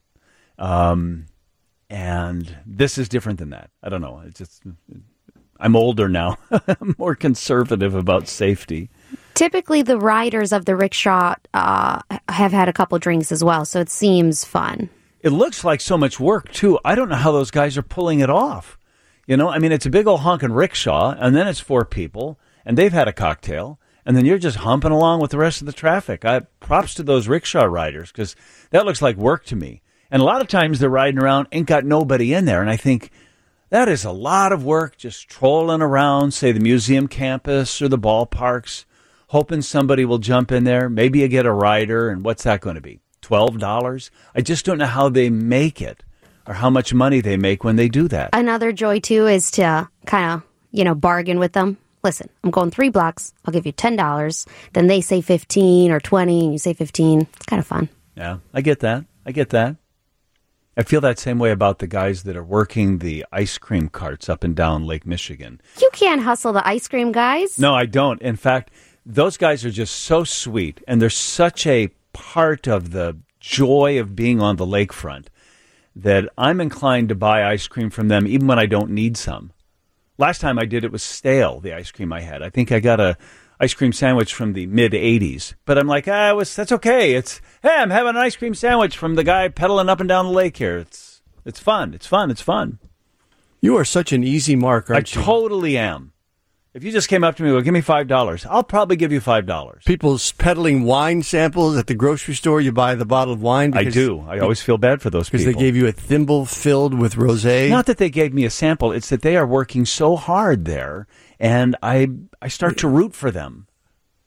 And this is different than that. I don't know. It's just, I'm older now. I'm more conservative about safety. Typically, the riders of the rickshaw have had a couple drinks as well, so it seems fun. It looks like so much work, too. I don't know how those guys are pulling it off. It's a big old honking rickshaw, and then it's 4 people, and they've had a cocktail, and then you're just humping along with the rest of the traffic. Props to those rickshaw riders, because that looks like work to me. And a lot of times they're riding around, ain't got nobody in there. And I think that is a lot of work just trolling around, say, the museum campus or the ballparks, hoping somebody will jump in there. Maybe you get a rider, and what's that going to be, $12? I just don't know how they make it or how much money they make when they do that. Another joy, too, is to kind of, bargain with them. Listen, I'm going 3 blocks. I'll give you $10. Then they say 15 or 20, and you say 15. It's kind of fun. Yeah, I get that. I feel that same way about the guys that are working the ice cream carts up and down Lake Michigan. You can't hustle the ice cream guys. No, I don't. In fact, those guys are just so sweet, and they're such a part of the joy of being on the lakefront that I'm inclined to buy ice cream from them even when I don't need some. Last time I did, it was stale, the ice cream I had. I think I got a ice cream sandwich from the mid-'80s. But I'm like, that's okay. Hey, I'm having an ice cream sandwich from the guy pedaling up and down the lake here. It's fun. It's fun. You are such an easy mark, aren't you? I totally am. If you just came up to me and give me $5, I'll probably give you $5. People's peddling wine samples at the grocery store, you buy the bottle of wine. I do. I always feel bad for those people. Because they gave you a thimble filled with rosé. Not that they gave me a sample. It's that they are working so hard there, and I start to root for them.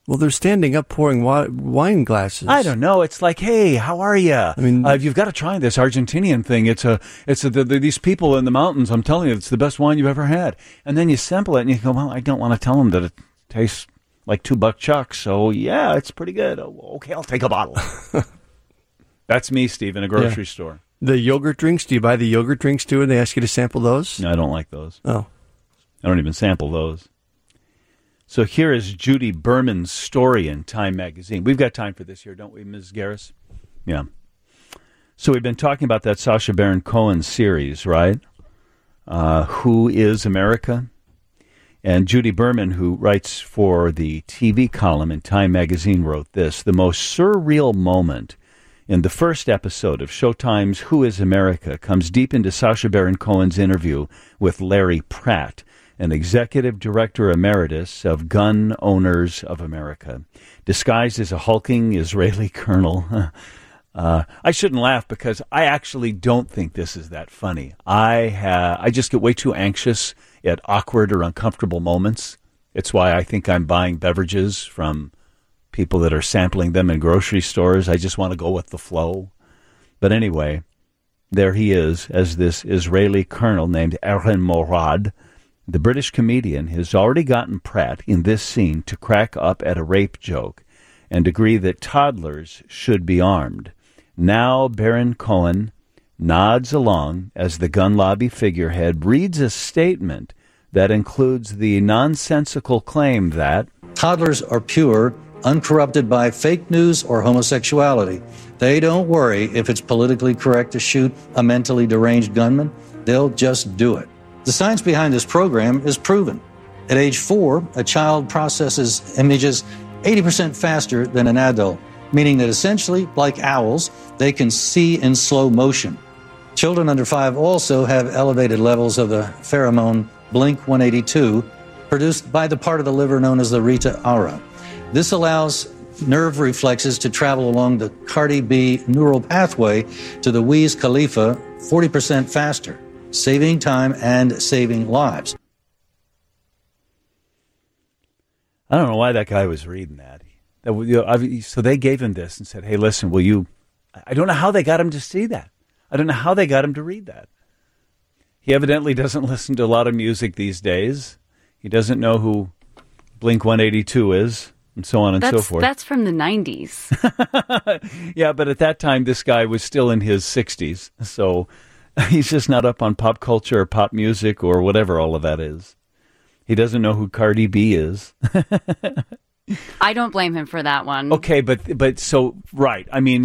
Well, they're standing up pouring wine glasses. I don't know. It's like, hey, how are you? I mean, you've got to try this Argentinian thing. These people in the mountains. I'm telling you, it's the best wine you've ever had. And then you sample it, and you go, well, I don't want to tell them that it tastes like $2 chucks. So yeah, it's pretty good. Oh, okay, I'll take a bottle. That's me, Steve, in a grocery store. The yogurt drinks. Do you buy the yogurt drinks too? And they ask you to sample those? No, I don't like those. Oh, I don't even sample those. So here is Judy Berman's story in Time magazine. We've got time for this here, don't we, Ms. Garris? Yeah. So we've been talking about that Sacha Baron Cohen series, right? Who is America? And Judy Berman, who writes for the TV column in Time magazine, wrote this: the most surreal moment in the first episode of Showtime's Who is America comes deep into Sacha Baron Cohen's interview with Larry Pratt, an executive director emeritus of Gun Owners of America, disguised as a hulking Israeli colonel. I shouldn't laugh because I actually don't think this is that funny. I just get way too anxious at awkward or uncomfortable moments. It's why I think I'm buying beverages from people that are sampling them in grocery stores. I just want to go with the flow. But anyway, there he is as this Israeli colonel named Aaron Morad. The British comedian has already gotten Pratt in this scene to crack up at a rape joke and agree that toddlers should be armed. Now Baron Cohen nods along as the gun lobby figurehead reads a statement that includes the nonsensical claim that toddlers are pure, uncorrupted by fake news or homosexuality. They don't worry if it's politically correct to shoot a mentally deranged gunman. They'll just do it. The science behind this program is proven. At age 4, a child processes images 80% faster than an adult, meaning that essentially, like owls, they can see in slow motion. Children under 5 also have elevated levels of the pheromone Blink-182, produced by the part of the liver known as the Rita Ora. This allows nerve reflexes to travel along the Cardi B neural pathway to the Wiz Khalifa 40% faster, saving time and saving lives. I don't know why that guy was reading that. So they gave him this and said, hey, listen, will you... I don't know how they got him to see that. I don't know how they got him to read that. He evidently doesn't listen to a lot of music these days. He doesn't know who Blink-182 is, and so on and so forth. That's from the 90s. Yeah, but at that time, this guy was still in his 60s, so he's just not up on pop culture or pop music or whatever all of that is. He doesn't know who Cardi B is. I don't blame him for that one. Okay, but so, right. I mean,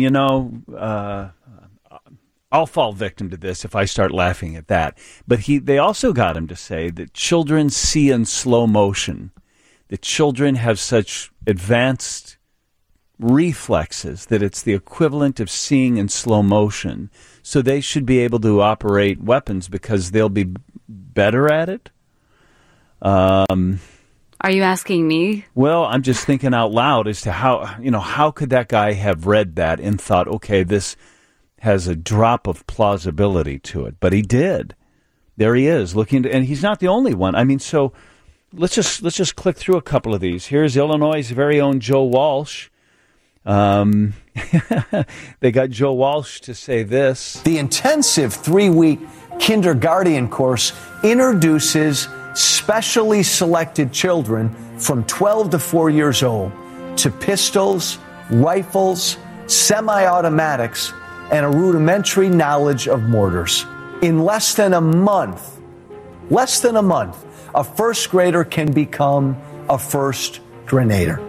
I'll fall victim to this if I start laughing at that. But they also got him to say that children see in slow motion, that children have such advanced reflexes that it's the equivalent of seeing in slow motion. So they should be able to operate weapons because they'll be better at it. Are you asking me? Well, I'm just thinking out loud as to how could that guy have read that and thought, okay, this has a drop of plausibility to it. But he did. There he is looking, and he's not the only one. I mean, so let's just click through a couple of these. Here's Illinois' very own Joe Walsh. They got Joe Walsh to say this. The intensive 3-week kindergarten course introduces specially selected children from 12 to 4 years old to pistols, rifles, semi-automatics, and a rudimentary knowledge of mortars. In less than a month, a first grader can become a first grenader.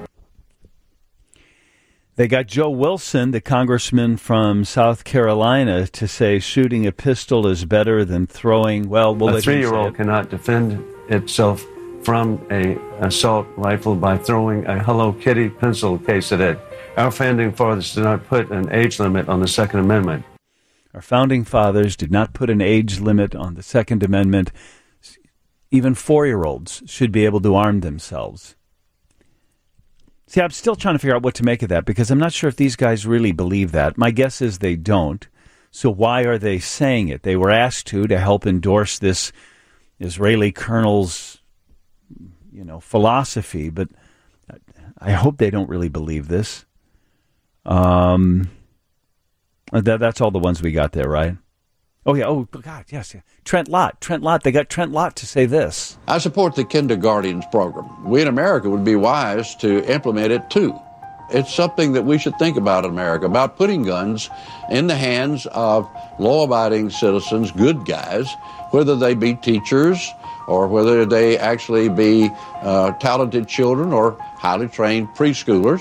They got Joe Wilson, the congressman from South Carolina, to say shooting a pistol is better than throwing, well, we'll a 3-year-old cannot defend itself from an assault rifle by throwing a Hello Kitty pencil case at it. Our founding fathers did not put an age limit on the Second Amendment. Our founding fathers did not put an age limit on the Second Amendment. Even 4-year-olds should be able to arm themselves. See, I'm still trying to figure out what to make of that because I'm not sure if these guys really believe that. My guess is they don't. So why are they saying it? They were asked to help endorse this Israeli colonel's, philosophy. But I hope they don't really believe this. That's all the ones we got there, right? Oh, yeah. Oh, God, yes. Yeah. Trent Lott. They got Trent Lott to say this. I support the kindergartens program. We in America would be wise to implement it, too. It's something that we should think about in America, about putting guns in the hands of law-abiding citizens, good guys, whether they be teachers or whether they actually be talented children or highly trained preschoolers.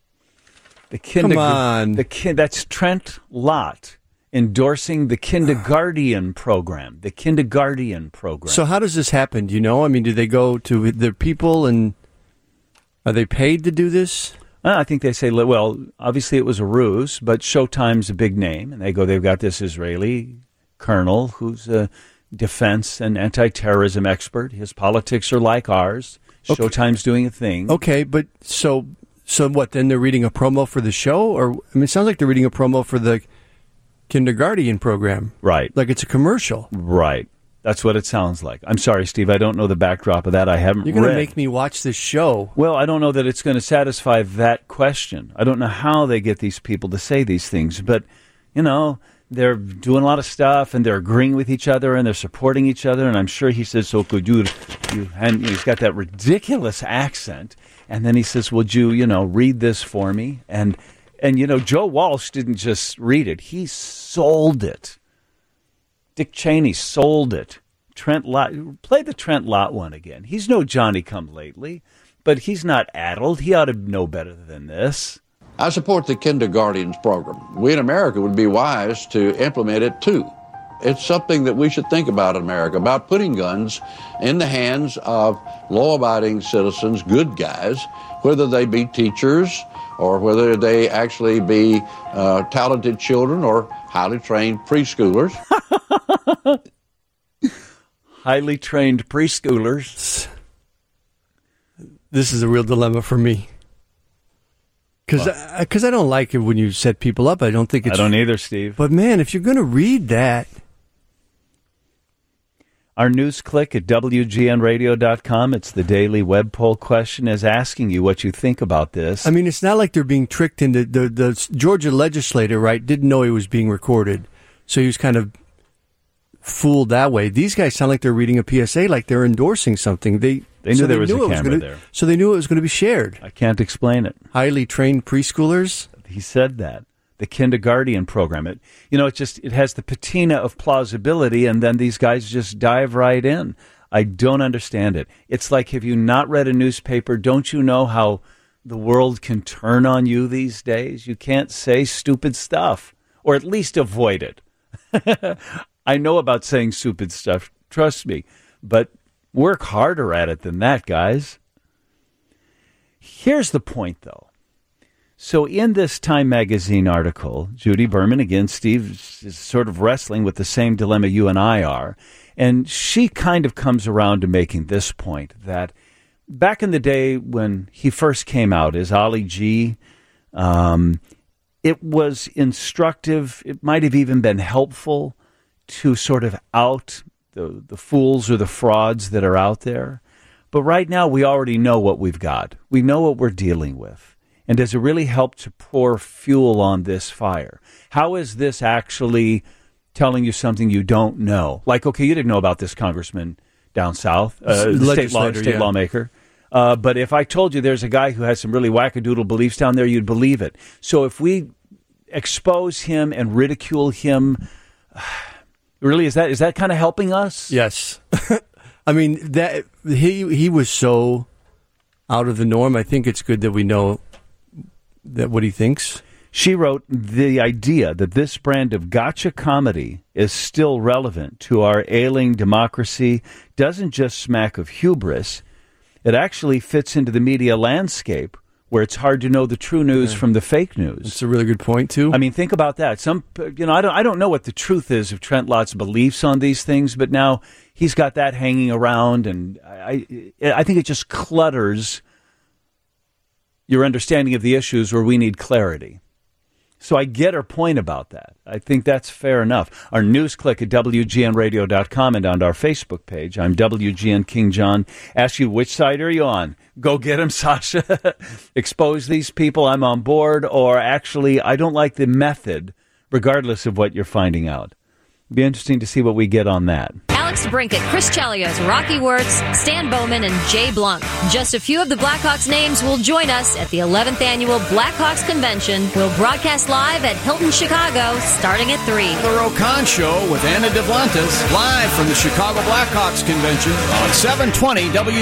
Come on. That's Trent Lott endorsing the kindergarten program. The kindergarten program. So how does this happen? Do you know? I mean, do they go to the people and are they paid to do this? I think they say, well, obviously it was a ruse, but Showtime's a big name, and they've got this Israeli colonel who's a defense and anti-terrorism expert. His politics are like ours. Okay. Showtime's doing a thing. Okay, but so what, then they're reading a promo for the show? Or, I mean, it sounds like they're reading a promo for the kindergarten program. Right. Like it's a commercial. Right. That's what it sounds like. I'm sorry, Steve. I don't know the backdrop of that. I haven't read. You're going to make me watch this show. Well, I don't know that it's going to satisfy that question. I don't know how they get these people to say these things. But, they're doing a lot of stuff, and they're agreeing with each other, and they're supporting each other. And I'm sure he says, so could you and he's got that ridiculous accent. And then he says, would you, read this for me? And Joe Walsh didn't just read it. He sold it. Dick Cheney sold it. Trent Lott, play the Trent Lott one again. He's no Johnny-come-lately, but he's not addled. He ought to know better than this. I support the kindergartens program. We in America would be wise to implement it, too. It's something that we should think about in America, about putting guns in the hands of law-abiding citizens, good guys, whether they be teachers or whether they actually be talented children or highly trained preschoolers. Highly trained preschoolers. This is a real dilemma for me. Because I don't like it when you set people up. I don't think it's... I don't either, Steve. But, man, if you're going to read that... Our news click at WGNradio.com, it's the daily web poll question, is asking you what you think about this. I mean, it's not like they're being tricked into... The Georgia legislator, right, didn't know he was being recorded. So he was kind of fooled that way. These guys sound like they're reading a PSA, like they're endorsing something. They knew there was a camera there. So they knew it was going to be shared. I can't explain it. Highly trained preschoolers? He said that. The kindergarten program. It has the patina of plausibility, and then these guys just dive right in. I don't understand it. It's like, have you not read a newspaper? Don't you know how the world can turn on you these days? You can't say stupid stuff, or at least avoid it. I know about saying stupid stuff, trust me, but work harder at it than that, guys. Here's the point, though. So in this Time Magazine article, Judy Berman, again, Steve is sort of wrestling with the same dilemma you and I are, and she kind of comes around to making this point, that back in the day when he first came out as Ali G, it was instructive. It might have even been helpful to sort of out the fools or the frauds that are out there. But right now, we already know what we've got. We know what we're dealing with. And does it really help to pour fuel on this fire? How is this actually telling you something you don't know? Like, okay, you didn't know about this congressman down south, state lawmaker. But if I told you there's a guy who has some really wackadoodle beliefs down there, you'd believe it. So if we expose him and ridicule him, really, is that kind of helping us? Yes. I mean, that he was so out of the norm. I think it's good that we know that what he thinks. She wrote, the idea that this brand of gotcha comedy is still relevant to our ailing democracy doesn't just smack of hubris. It actually fits into the media landscape where it's hard to know the true news from the fake news. That's a really good point, too. I mean, think about that. I don't know what the truth is of Trent Lott's beliefs on these things, but now he's got that hanging around, and I think it just clutters your understanding of the issues where we need clarity. So I get her point about that. I think that's fair enough. Our news click at WGNradio.com and on our Facebook page. I'm WGN King John. Ask you, which side are you on? Go get him, Sasha. Expose these people. I'm on board. Or actually, I don't like the method, regardless of what you're finding out. Be interesting to see what we get on that. Alex Brinkett, Chris Chelios, Rocky Wirtz, Stan Bowman, and Jay Blunk. Just a few of the Blackhawks names will join us at the 11th Annual Blackhawks Convention. We'll broadcast live at Hilton, Chicago, starting at 3. The Rokan Show with Anna Devlantis, live from the Chicago Blackhawks Convention on 720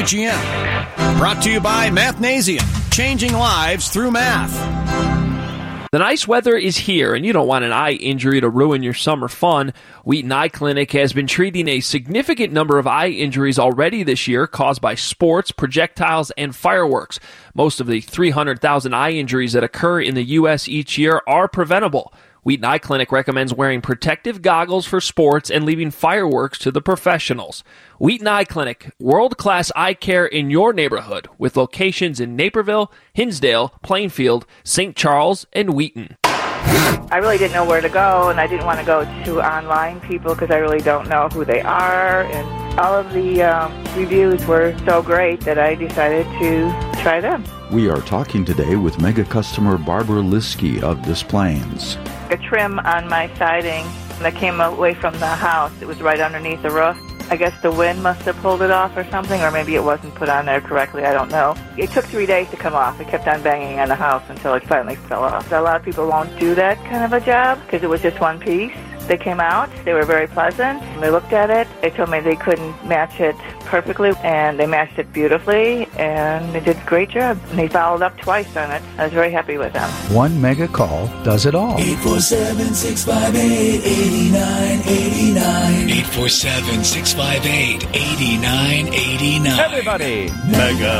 WGN. Brought to you by Mathnasium, changing lives through math. The nice weather is here, and you don't want an eye injury to ruin your summer fun. Wheaton Eye Clinic has been treating a significant number of eye injuries already this year caused by sports, projectiles, and fireworks. Most of the 300,000 eye injuries that occur in the U.S. each year are preventable. Wheaton Eye Clinic recommends wearing protective goggles for sports and leaving fireworks to the professionals. Wheaton Eye Clinic, world-class eye care in your neighborhood, with locations in Naperville, Hinsdale, Plainfield, St. Charles, and Wheaton. I really didn't know where to go, and I didn't want to go to online people because I really don't know who they are. And all of the reviews were so great that I decided to try them. We are talking today with mega customer Barbara Liskey of Des Plaines. A trim on my siding that came away from the house. It was right underneath the roof. I guess the wind must have pulled it off or something, or maybe it wasn't put on there correctly. I don't know. It took 3 days to come off. It kept on banging on the house until it finally fell off. A lot of people won't do that kind of a job because it was just one piece. They came out. They were very pleasant. They looked at it. They told me they couldn't match it perfectly, and they matched it beautifully, and they did a great job. And they followed up twice on it. I was very happy with them. One mega call does it all. 847-658-8989. 847-658-8989. Everybody, Mega.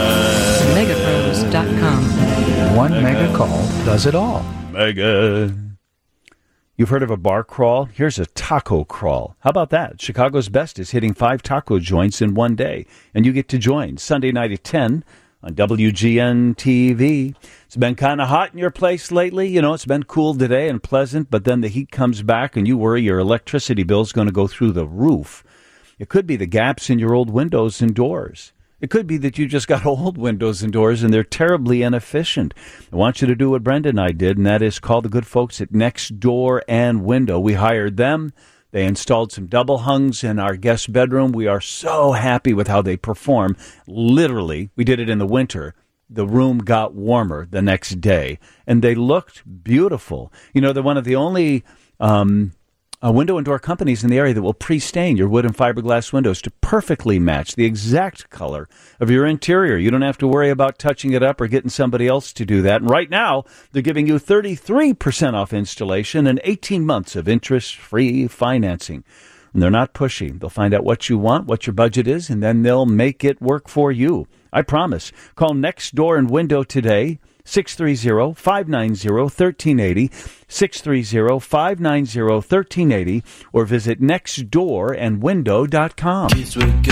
Megapros.com. One mega call does it all. Mega. You've heard of a bar crawl? Here's a taco crawl. How about that? Chicago's Best is hitting 5 taco joints in one day, and you get to join Sunday night at 10 on WGN TV. It's been kind of hot in your place lately. You know, it's been cool today and pleasant, but then the heat comes back and you worry your electricity bill's going to go through the roof. It could be the gaps in your old windows and doors. It could be that you just got old windows and doors and they're terribly inefficient. I want you to do what Brenda and I did, and that is call the good folks at Next Door and Window. We hired them. They installed some double hungs in our guest bedroom. We are so happy with how they perform. Literally, we did it in the winter. The room got warmer the next day, and they looked beautiful. You know, they're one of the only window and door companies in the area that will pre-stain your wood and fiberglass windows to perfectly match the exact color of your interior. You don't have to worry about touching it up or getting somebody else to do that. And right now, they're giving you 33% off installation and 18 months of interest-free financing. And they're not pushy. They'll find out what you want, what your budget is, and then they'll make it work for you. I promise. Call Next Door and Window today. 630-590-1380, 630-590-1380, or visit nextdoorandwindow.com. Kids with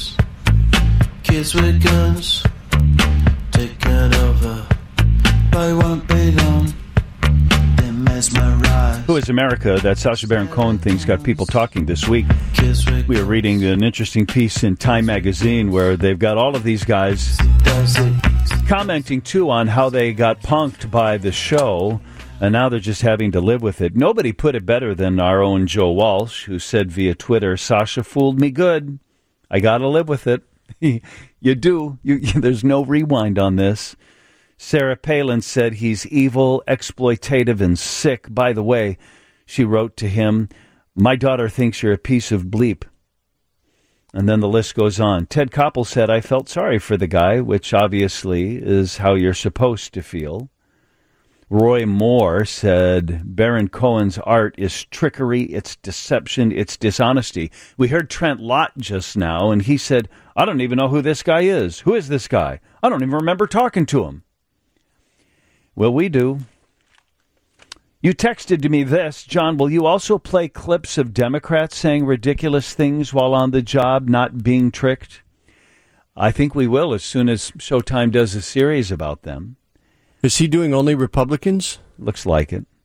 guns, taking over, I won't be long, they mesmerize. Who is America? That Sacha Baron Cohen thing's got people talking this week. We are reading an interesting piece in Time magazine where they've got all of these guys commenting, too, on how they got punked by the show, and now they're just having to live with it. Nobody put it better than our own Joe Walsh, who said via Twitter, Sasha fooled me good. I got to live with it. You do. There's no rewind on this. Sarah Palin said he's evil, exploitative, and sick. By the way, she wrote to him, my daughter thinks you're a piece of bleep. And then the list goes on. Ted Koppel said, I felt sorry for the guy, which obviously is how you're supposed to feel. Roy Moore said, Baron Cohen's art is trickery, it's deception, it's dishonesty. We heard Trent Lott just now, and he said, I don't even know who this guy is. Who is this guy? I don't even remember talking to him. Well, we do. You texted to me this, John, will you also play clips of Democrats saying ridiculous things while on the job, not being tricked? I think we will as soon as Showtime does a series about them. Is he doing only Republicans? Looks like it.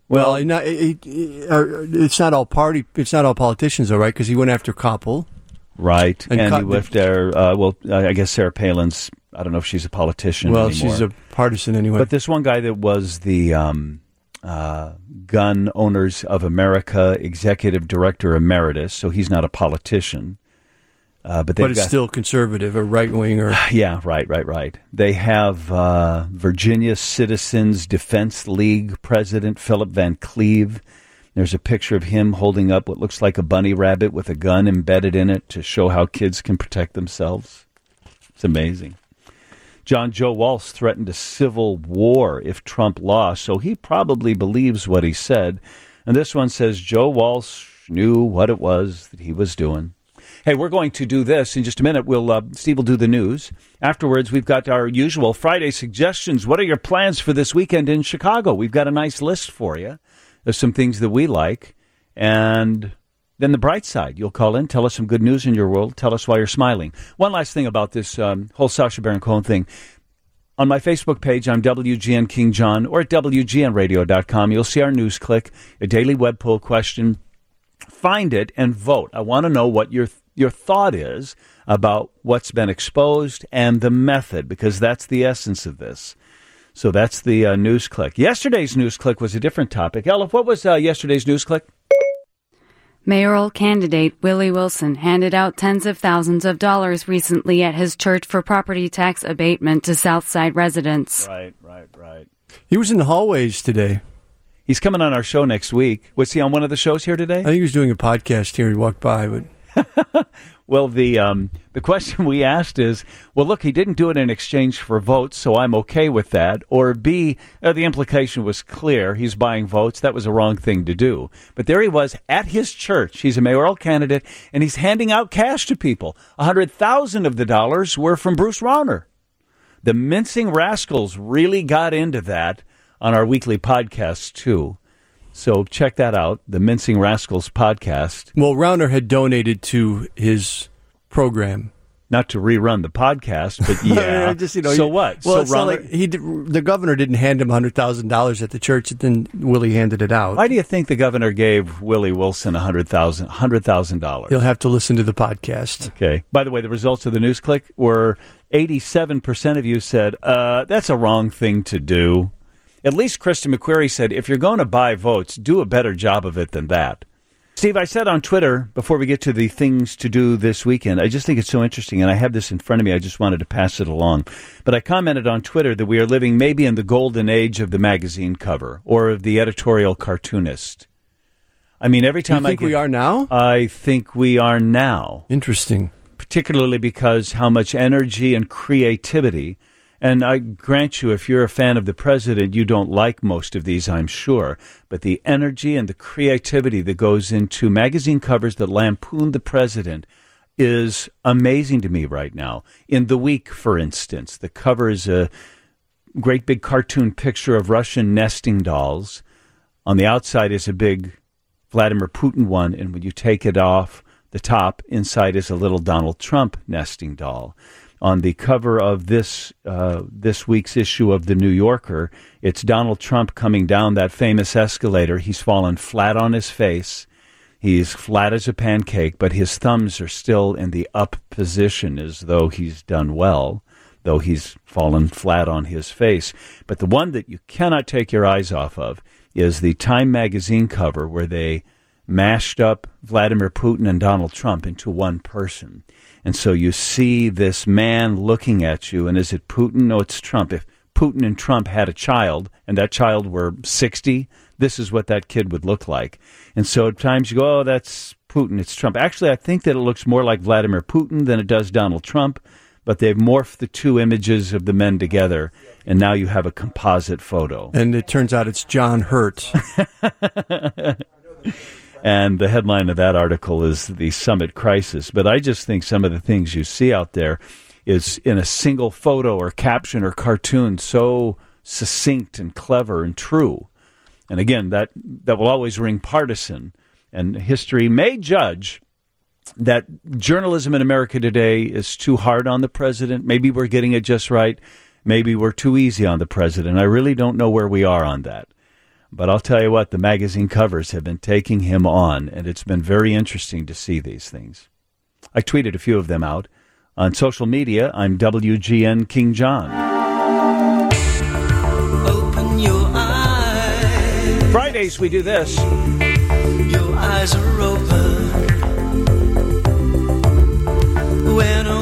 Well, it's not all party. It's not all politicians, though, right? Because he went after Koppel. Right, and he went after, I guess Sarah Palin's, I don't know if she's a politician anymore. She's a partisan anyway. But this one guy that was the Gun Owners of America Executive Director Emeritus, so he's not a politician. But it's still conservative or right-wing. Yeah, right. They have Virginia Citizens Defense League President Philip Van Cleve. There's a picture of him holding up what looks like a bunny rabbit with a gun embedded in it to show how kids can protect themselves. It's amazing. John Joe Walsh threatened a civil war if Trump lost, so he probably believes what he said. And this one says Joe Walsh knew what it was that he was doing. Hey, we're going to do this in just a minute. Steve will do the news. Afterwards, we've got our usual Friday suggestions. What are your plans for this weekend in Chicago? We've got a nice list for you. There's some things that we like. And then the bright side. You'll call in, tell us some good news in your world, tell us why you're smiling. One last thing about this whole Sacha Baron Cohen thing. On my Facebook page, I'm WGN King John, or at WGNradio.com. You'll see our news click, a daily web poll question. Find it and vote. I want to know what your thought is about what's been exposed and the method, because that's the essence of this. So that's the news click. Yesterday's news click was a different topic. Elif, what was yesterday's news click? Mayoral candidate Willie Wilson handed out tens of thousands of dollars recently at his church for property tax abatement to Southside residents. Right. He was in the hallways today. He's coming on our show next week. Was he on one of the shows here today? I think he was doing a podcast here. He walked by, but... Well, the question we asked is, well, look, he didn't do it in exchange for votes, so I'm okay with that. Or B, the implication was clear. He's buying votes. That was a wrong thing to do. But there he was at his church. He's a mayoral candidate, and he's handing out cash to people. 100,000 of the dollars were from Bruce Rauner. The Mincing Rascals really got into that on our weekly podcast, too. So check that out, the Mincing Rascals podcast. Well, Rauner had donated to his program. Not to rerun the podcast, but yeah. So what? Well, so Rauner, the governor didn't hand him $100,000 at the church, and then Willie handed it out. Why do you think the governor gave Willie Wilson $100,000? You'll have to listen to the podcast. Okay. By the way, the results of the news click were 87% of you said, that's a wrong thing to do. At least Kristen McQuarrie said, if you're going to buy votes, do a better job of it than that. Steve, I said on Twitter, before we get to the things to do this weekend, I just think it's so interesting, and I have this in front of me. I just wanted to pass it along. But I commented on Twitter that we are living maybe in the golden age of the magazine cover or of the editorial cartoonist. I mean, every time you think we are now? I think we are now. Interesting. Particularly because how much energy and creativity. And I grant you, if you're a fan of the president, you don't like most of these, I'm sure. But the energy and the creativity that goes into magazine covers that lampoon the president is amazing to me right now. In The Week, for instance, the cover is a great big cartoon picture of Russian nesting dolls. On the outside is a big Vladimir Putin one, and when you take it off the top, inside is a little Donald Trump nesting doll. On the cover of this week's issue of The New Yorker, it's Donald Trump coming down that famous escalator. He's fallen flat on his face. He's flat as a pancake, but his thumbs are still in the up position as though he's done well, though he's fallen flat on his face. But the one that you cannot take your eyes off of is the Time magazine cover where they mashed up Vladimir Putin and Donald Trump into one person. And so you see this man looking at you, and is it Putin? No, it's Trump. If Putin and Trump had a child, and that child were 60, this is what that kid would look like. And so at times you go, oh, that's Putin, it's Trump. Actually, I think that it looks more like Vladimir Putin than it does Donald Trump, but they've morphed the two images of the men together, and now you have a composite photo. And it turns out it's John Hurt. And the headline of that article is The Summit Crisis. But I just think some of the things you see out there is in a single photo or caption or cartoon so succinct and clever and true. And again, that will always ring partisan. And history may judge that journalism in America today is too hard on the president. Maybe we're getting it just right. Maybe we're too easy on the president. I really don't know where we are on that. But I'll tell you what, the magazine covers have been taking him on, and it's been very interesting to see these things. I tweeted a few of them out. On social media, I'm WGN King John. Open your eyes. Fridays, we do this. Your eyes are open. Wear no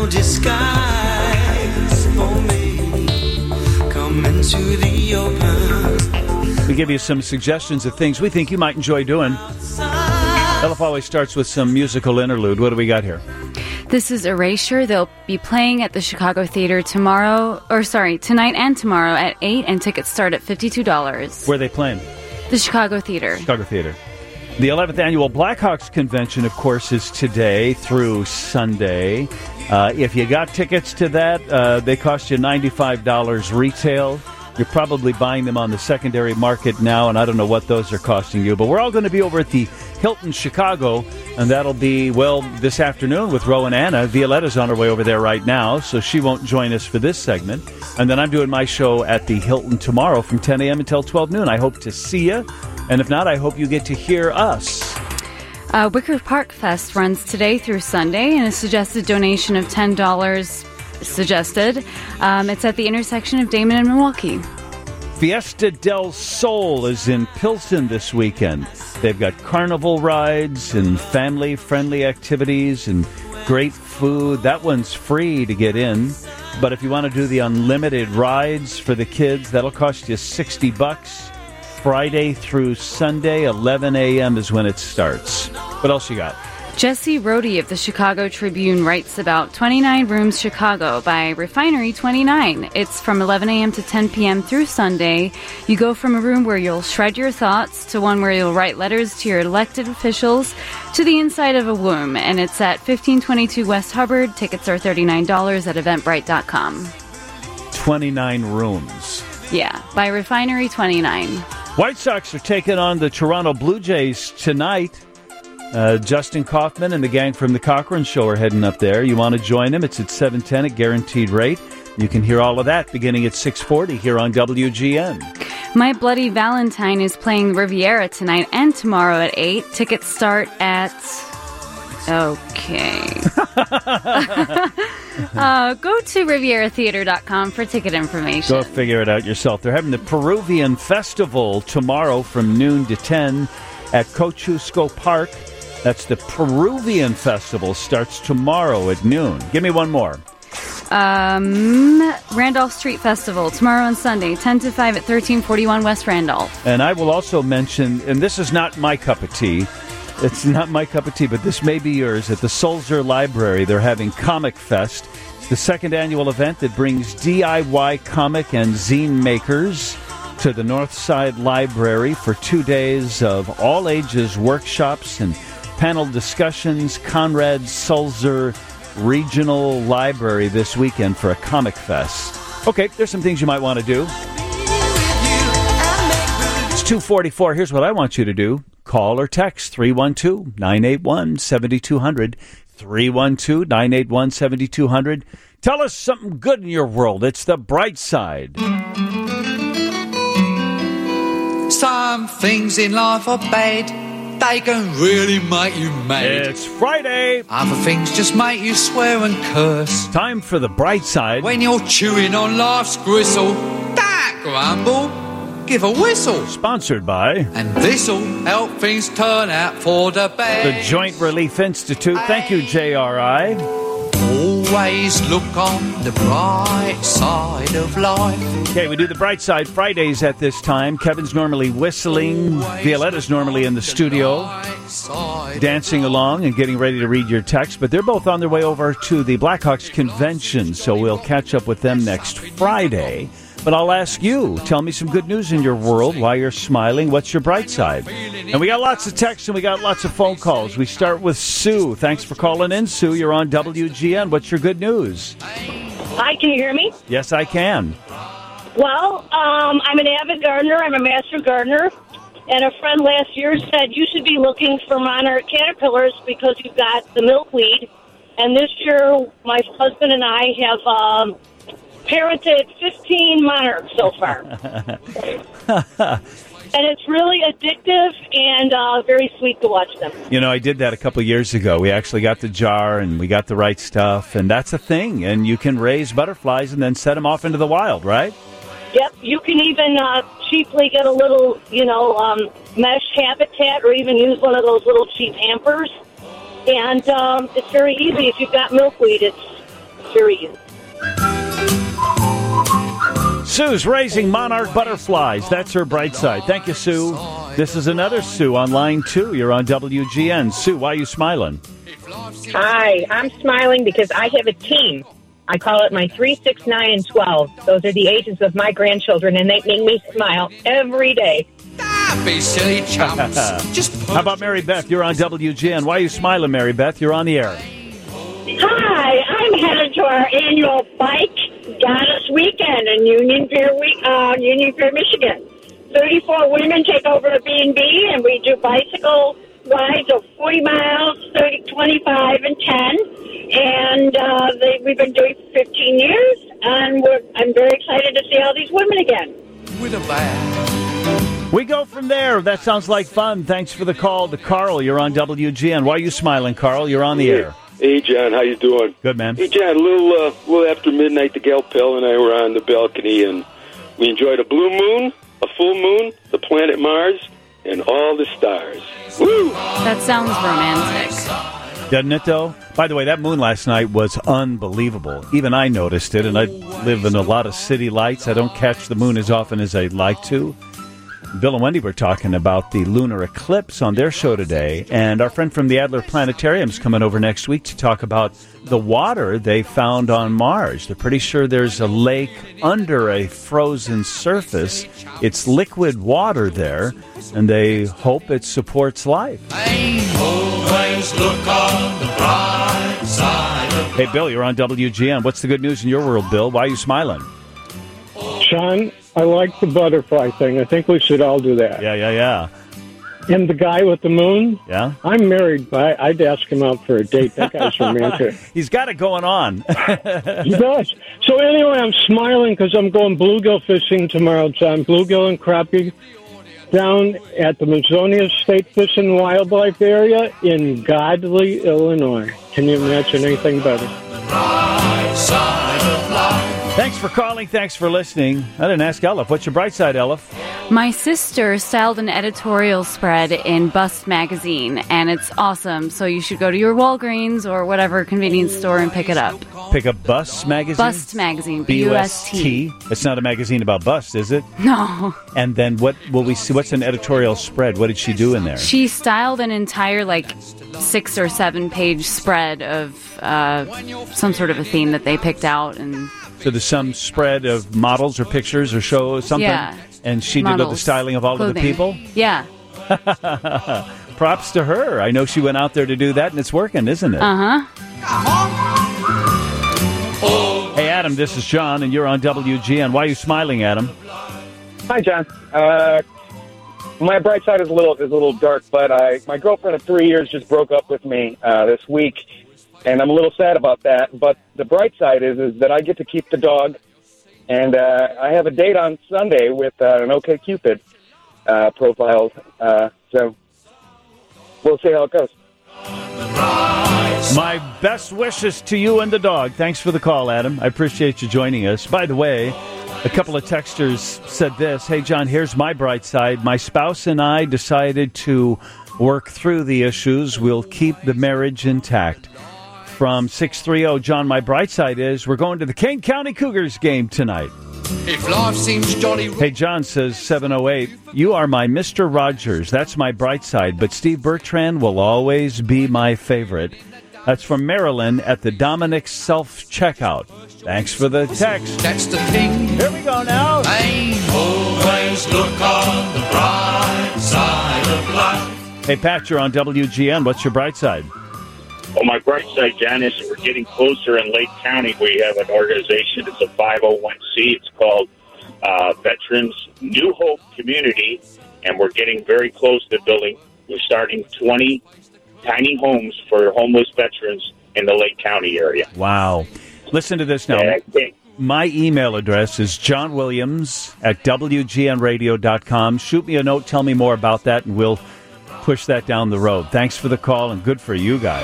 disguise for me. Come into the open. We give you some suggestions of things we think you might enjoy doing. Elif always starts with some musical interlude. What do we got here? This is Erasure. They'll be playing at the Chicago Theater tonight and tomorrow at 8, and tickets start at $52. Where are they playing? The Chicago Theater. Chicago Theater. The 11th Annual Blackhawks Convention, of course, is today through Sunday. If you got tickets to that, they cost you $95 retail. You're probably buying them on the secondary market now, and I don't know what those are costing you. But we're all going to be over at the Hilton Chicago, and that'll be, this afternoon with Ro and Anna. Violetta's on her way over there right now, so she won't join us for this segment. And then I'm doing my show at the Hilton tomorrow from 10 a.m. until 12 noon. I hope to see you, and if not, I hope you get to hear us. Wicker Park Fest runs today through Sunday, and a suggested donation of $10 suggested. It's at the intersection of Damon and Milwaukee. Fiesta del Sol is in Pilsen this weekend. They've got carnival rides and family-friendly activities and great food. That one's free to get in. But if you want to do the unlimited rides for the kids, that'll cost you $60. Friday through Sunday, 11 a.m. is when it starts. What else you got? Jesse Rohde of the Chicago Tribune writes about 29 Rooms Chicago by Refinery 29. It's from 11 a.m. to 10 p.m. through Sunday. You go from a room where you'll shred your thoughts to one where you'll write letters to your elected officials to the inside of a womb. And it's at 1522 West Hubbard. Tickets are $39 at Eventbrite.com. 29 rooms. Yeah, by Refinery 29. White Sox are taking on the Toronto Blue Jays tonight. Justin Kaufman and the gang from the Cochran Show are heading up there. You want to join them? It's at 7:10 at guaranteed rate. You can hear all of that beginning at 6:40 here on WGN. My Bloody Valentine is playing Riviera tonight and tomorrow at 8. Tickets start at... Okay. Go to RivieraTheater.com for ticket information. Go figure it out yourself. They're having the Peruvian Festival tomorrow from noon to 10 at Kosciuszko Park. That's the Peruvian Festival. Starts tomorrow at noon. Give me one more. Randolph Street Festival tomorrow and Sunday, 10 to 5 at 1341 West Randolph. And I will also mention, and this is not my cup of tea, it's not my cup of tea, but this may be yours. At the Sulzer Library, they're having Comic Fest, the second annual event that brings DIY comic and zine makers to the Northside Library for 2 days of all ages workshops and panel discussions. Conrad Sulzer Regional Library this weekend for a Comic Fest. Okay, there's some things you might want to do. It's 2:44. Here's what I want you to do. Call or text 312-981-7200. 312-981-7200. Tell us something good in your world. It's the bright side. Some things in life are bad. They can really make you mad. It's Friday. Other things just make you swear and curse. Time for the bright side. When you're chewing on life's gristle, don't grumble, give a whistle. Sponsored by... And this'll help things turn out for the best. The Joint Relief Institute. Thank you, JRI. Always look on the bright side of life. Okay, we do the bright side Fridays at this time. Kevin's normally whistling. Violetta's normally in the studio, dancing along and getting ready to read your text. But they're both on their way over to the Blackhawks convention, so we'll catch up with them next Friday. But I'll ask you, tell me some good news in your world while you're smiling. What's your bright side? And we got lots of texts and we got lots of phone calls. We start with Sue. Thanks for calling in, Sue. You're on WGN. What's your good news? Hi, can you hear me? Yes, I can. Well, I'm an avid gardener. I'm a master gardener. And a friend last year said you should be looking for monarch caterpillars because you've got the milkweed. And this year, my husband and I have... parented 15 monarchs so far. and it's really addictive and very sweet to watch them. You know, I did that a couple of years ago. We actually got the jar and we got the right stuff, and that's a thing. And you can raise butterflies and then set them off into the wild, right? Yep, you can even cheaply get a little, mesh habitat or even use one of those little cheap hampers. And it's very easy. If you've got milkweed, it's very easy. Sue's raising monarch butterflies. That's her bright side. Thank you, Sue. This is another Sue on line 2. You're on WGN. Sue, why are you smiling? Hi, I'm smiling because I have a team. I call it my 3, 6, 9, and 12. Those are the ages of my grandchildren, and they make me smile every day. Silly chumps. How about Mary Beth? You're on WGN. Why are you smiling, Mary Beth? You're on the air. Hi, I'm headed to our annual Bike Goddess Weekend in Union Fair, Michigan. 34 women take over a B&B, and we do bicycle rides of 40 miles, 30, 25, and 10. And we've been doing it for 15 years, and I'm very excited to see all these women again. With a bag. We go from there. That sounds like fun. Thanks for the call to Carl. You're on WGN. Why are you smiling, Carl? You're on the air. Hey, John. How you doing? Good, man. Hey, John. A little after midnight, the gal Pell and I were on the balcony, and we enjoyed a blue moon, a full moon, the planet Mars, and all the stars. Woo! That sounds romantic. Doesn't it, though? By the way, that moon last night was unbelievable. Even I noticed it, and I live in a lot of city lights. I don't catch the moon as often as I'd like to. Bill and Wendy were talking about the lunar eclipse on their show today, and our friend from the Adler Planetarium is coming over next week to talk about the water they found on Mars. They're pretty sure there's a lake under a frozen surface. It's liquid water there, and they hope it supports life. Always look on the bright side of Hey, Bill, you're on WGN. What's the good news in your world, Bill? Why are you smiling? Sean, I like the butterfly thing. I think we should all do that. Yeah. And the guy with the moon? Yeah? I'm married, but I'd ask him out for a date. That guy's romantic. He's got it going on. He does. So anyway, I'm smiling because I'm going bluegill fishing tomorrow, John. Bluegill and crappie down at the Mazonia State Fish and Wildlife Area in Godley, Illinois. Can you imagine anything better? Thanks for calling. Thanks for listening. I didn't ask Elif. What's your bright side, Elif? My sister styled an editorial spread in Bust magazine, and it's awesome. So you should go to your Walgreens or whatever convenience store and pick it up. Pick up Bust magazine? Bust magazine, B-U-S-T. It's not a magazine about bust, is it? No. And then what will we see? What's an editorial spread? What did she do in there? She styled an entire 6 or 7 page spread of some sort of a theme that they picked out. And so there's some spread of models or pictures or shows, something? Yeah. And she did the styling of all of the people? Yeah. Props to her. I know she went out there to do that, and it's working, isn't it? Uh-huh. Hey, Adam, this is John, and you're on WGN. Why are you smiling, Adam? Hi, John. My bright side is a little dark, but my girlfriend of 3 years just broke up with me this week, and I'm a little sad about that. But the bright side is that I get to keep the dog, and I have a date on Sunday with an OkCupid profile. So we'll see how it goes. My best wishes to you and the dog. Thanks for the call, Adam. I appreciate you joining us. By the way, a couple of texters said this. Hey, John, here's my bright side. My spouse and I decided to work through the issues. We'll keep the marriage intact. From 630, John, my bright side is we're going to the Kane County Cougars game tonight. If life seems jolly... Hey, John says, 708, you are my Mr. Rogers. That's my bright side, but Steve Bertrand will always be my favorite. That's from Maryland at the Dominic Self-Checkout. Thanks for the text. That's the thing. Here we go now. Always look on the bright side of life. Hey, Pat, you're on WGN. What's your bright side? Well, my bright side, John, is we're getting closer in Lake County. We have an organization. It's a 501c. It's called Veterans New Hope Community, and we're getting very close to building. We're starting 20 tiny homes for homeless veterans in the Lake County area. Wow. Listen to this now. My email address is johnwilliams@wgnradio.com. Shoot me a note. Tell me more about that, and we'll push that down the road. Thanks for the call, and good for you guys.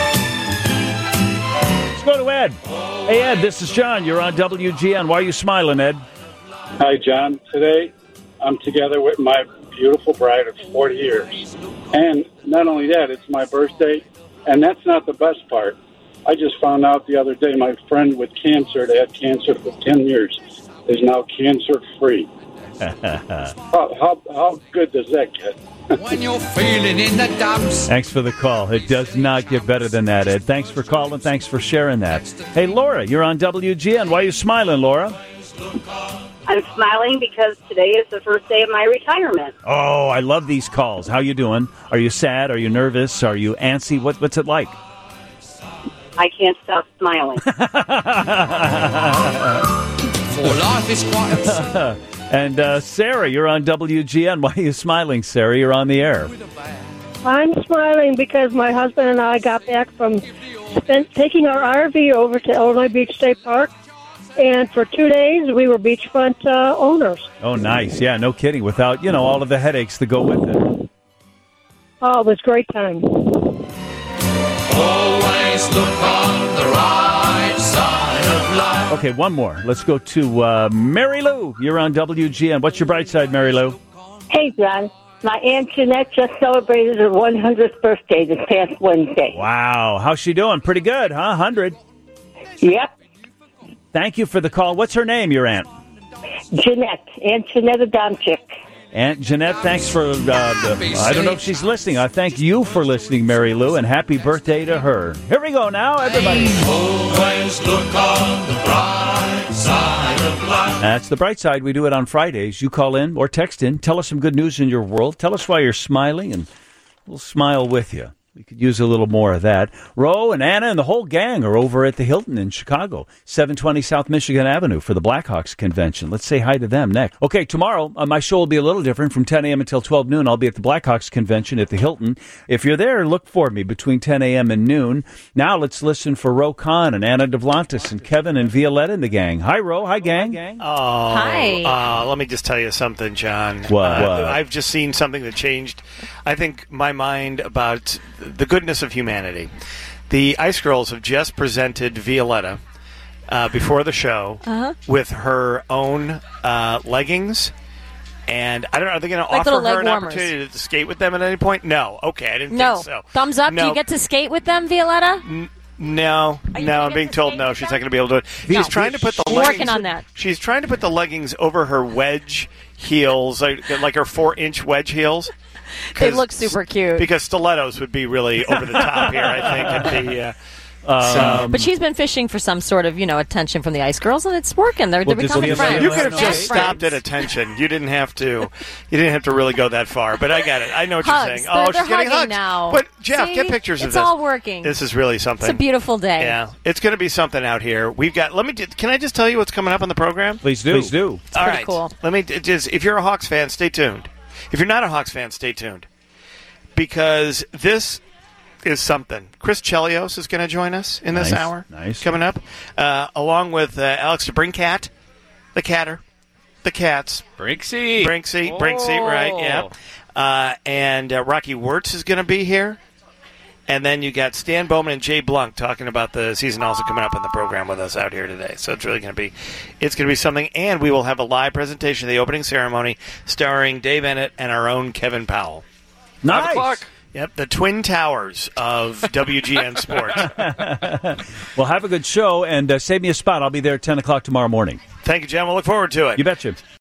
Let's go to Ed. Hey, Ed, this is John. You're on WGN. Why are you smiling, Ed? Hi, John. Today, I'm together with my beautiful bride of 40 years. And not only that, it's my birthday. And that's not the best part. I just found out the other day my friend with cancer, that had cancer for 10 years, is now cancer-free. How good does that get? When you're feeling in the dumps. Thanks for the call. It does not get better than that, Ed. Thanks for calling. Thanks for sharing that. Hey, Laura, you're on WGN. Why are you smiling, Laura? I'm smiling because today is the first day of my retirement. Oh, I love these calls. How you doing? Are you sad? Are you nervous? Are you antsy? What's it like? I can't stop smiling. For life is quite... And Sarah, you're on WGN. Why are you smiling, Sarah? You're on the air. I'm smiling because my husband and I got back from taking our RV over to Illinois Beach State Park. And for 2 days, we were beachfront owners. Oh, nice. Yeah, no kidding. Without, all of the headaches that go with it. Oh, it was a great time. Always look on the right side of life. Okay, one more. Let's go to Mary Lou. You're on WGN. What's your bright side, Mary Lou? Hey, John. My Aunt Jeanette just celebrated her 100th birthday this past Wednesday. Wow. How's she doing? Pretty good, huh? 100? Yep. Thank you for the call. What's her name, your aunt? Jeanette. Aunt Jeanette Adamczyk. Aunt Jeanette, thanks for, I don't know if she's listening. I thank you for listening, Mary Lou, and happy birthday to her. Here we go now, everybody. Always look on the bright side of life. That's the bright side. We do it on Fridays. You call in or text in. Tell us some good news in your world. Tell us why you're smiling, and we'll smile with you. We could use a little more of that. Ro and Anna and the whole gang are over at the Hilton in Chicago, 720 South Michigan Avenue for the Blackhawks convention. Let's say hi to them next. Okay, tomorrow, my show will be a little different. From 10 a.m. until 12 noon, I'll be at the Blackhawks convention at the Hilton. If you're there, look for me between 10 a.m. and noon. Now let's listen for Ro Khan and Anna Devlantis and Kevin and Violetta and the gang. Hi, Ro. Hi, gang. Oh, Hi. Let me just tell you something, John. What? I've just seen something that changed, I think, my mind about the goodness of humanity. The Ice Girls have just presented Violetta before the show with her own leggings. And I don't know, are they going to offer her an opportunity to skate with them at any point? No. Okay, I didn't think so. Thumbs up. No. Do you get to skate with them, Violetta? No, I'm being told no. She's not going to be able to do it. She's trying to put the leggings. Working on that. She's trying to put the leggings over her wedge heels, like her 4-inch wedge heels. They look super cute. Because stilettos would be really over the top here, I think. But she's been fishing for some sort of, attention from the Ice Girls, and it's working. They're becoming friends. You could have just stopped at attention. You didn't have to. You didn't have to really go that far. But I got it. I know what you're saying. They're she's getting hugs now. But Jeff, See? get pictures of this. It's all working. This is really something. It's a beautiful day. Yeah, it's going to be something out here. We've got. Can I just tell you what's coming up on the program? Please do. Please do. It's all pretty right. cool. Let me just. If you're a Hawks fan, stay tuned. If you're not a Hawks fan, stay tuned. Because this is something. Chris Chelios is going to join us in this hour. Nice. Coming up. Along with Alex DeBrincat, the Catter, the Cats. Brinksy, right, yeah. And Rocky Wirtz is going to be here. And then you got Stan Bowman and Jay Blunk talking about the season also coming up in the program with us out here today. So it's really going to be something. And we will have a live presentation of the opening ceremony starring Dave Bennett and our own Kevin Powell. Nice. 5 o'clock. Yep, the Twin Towers of WGN Sports. Well, have a good show, and save me a spot. I'll be there at 10 o'clock tomorrow morning. Thank you, Jim. We'll look forward to it. You betcha.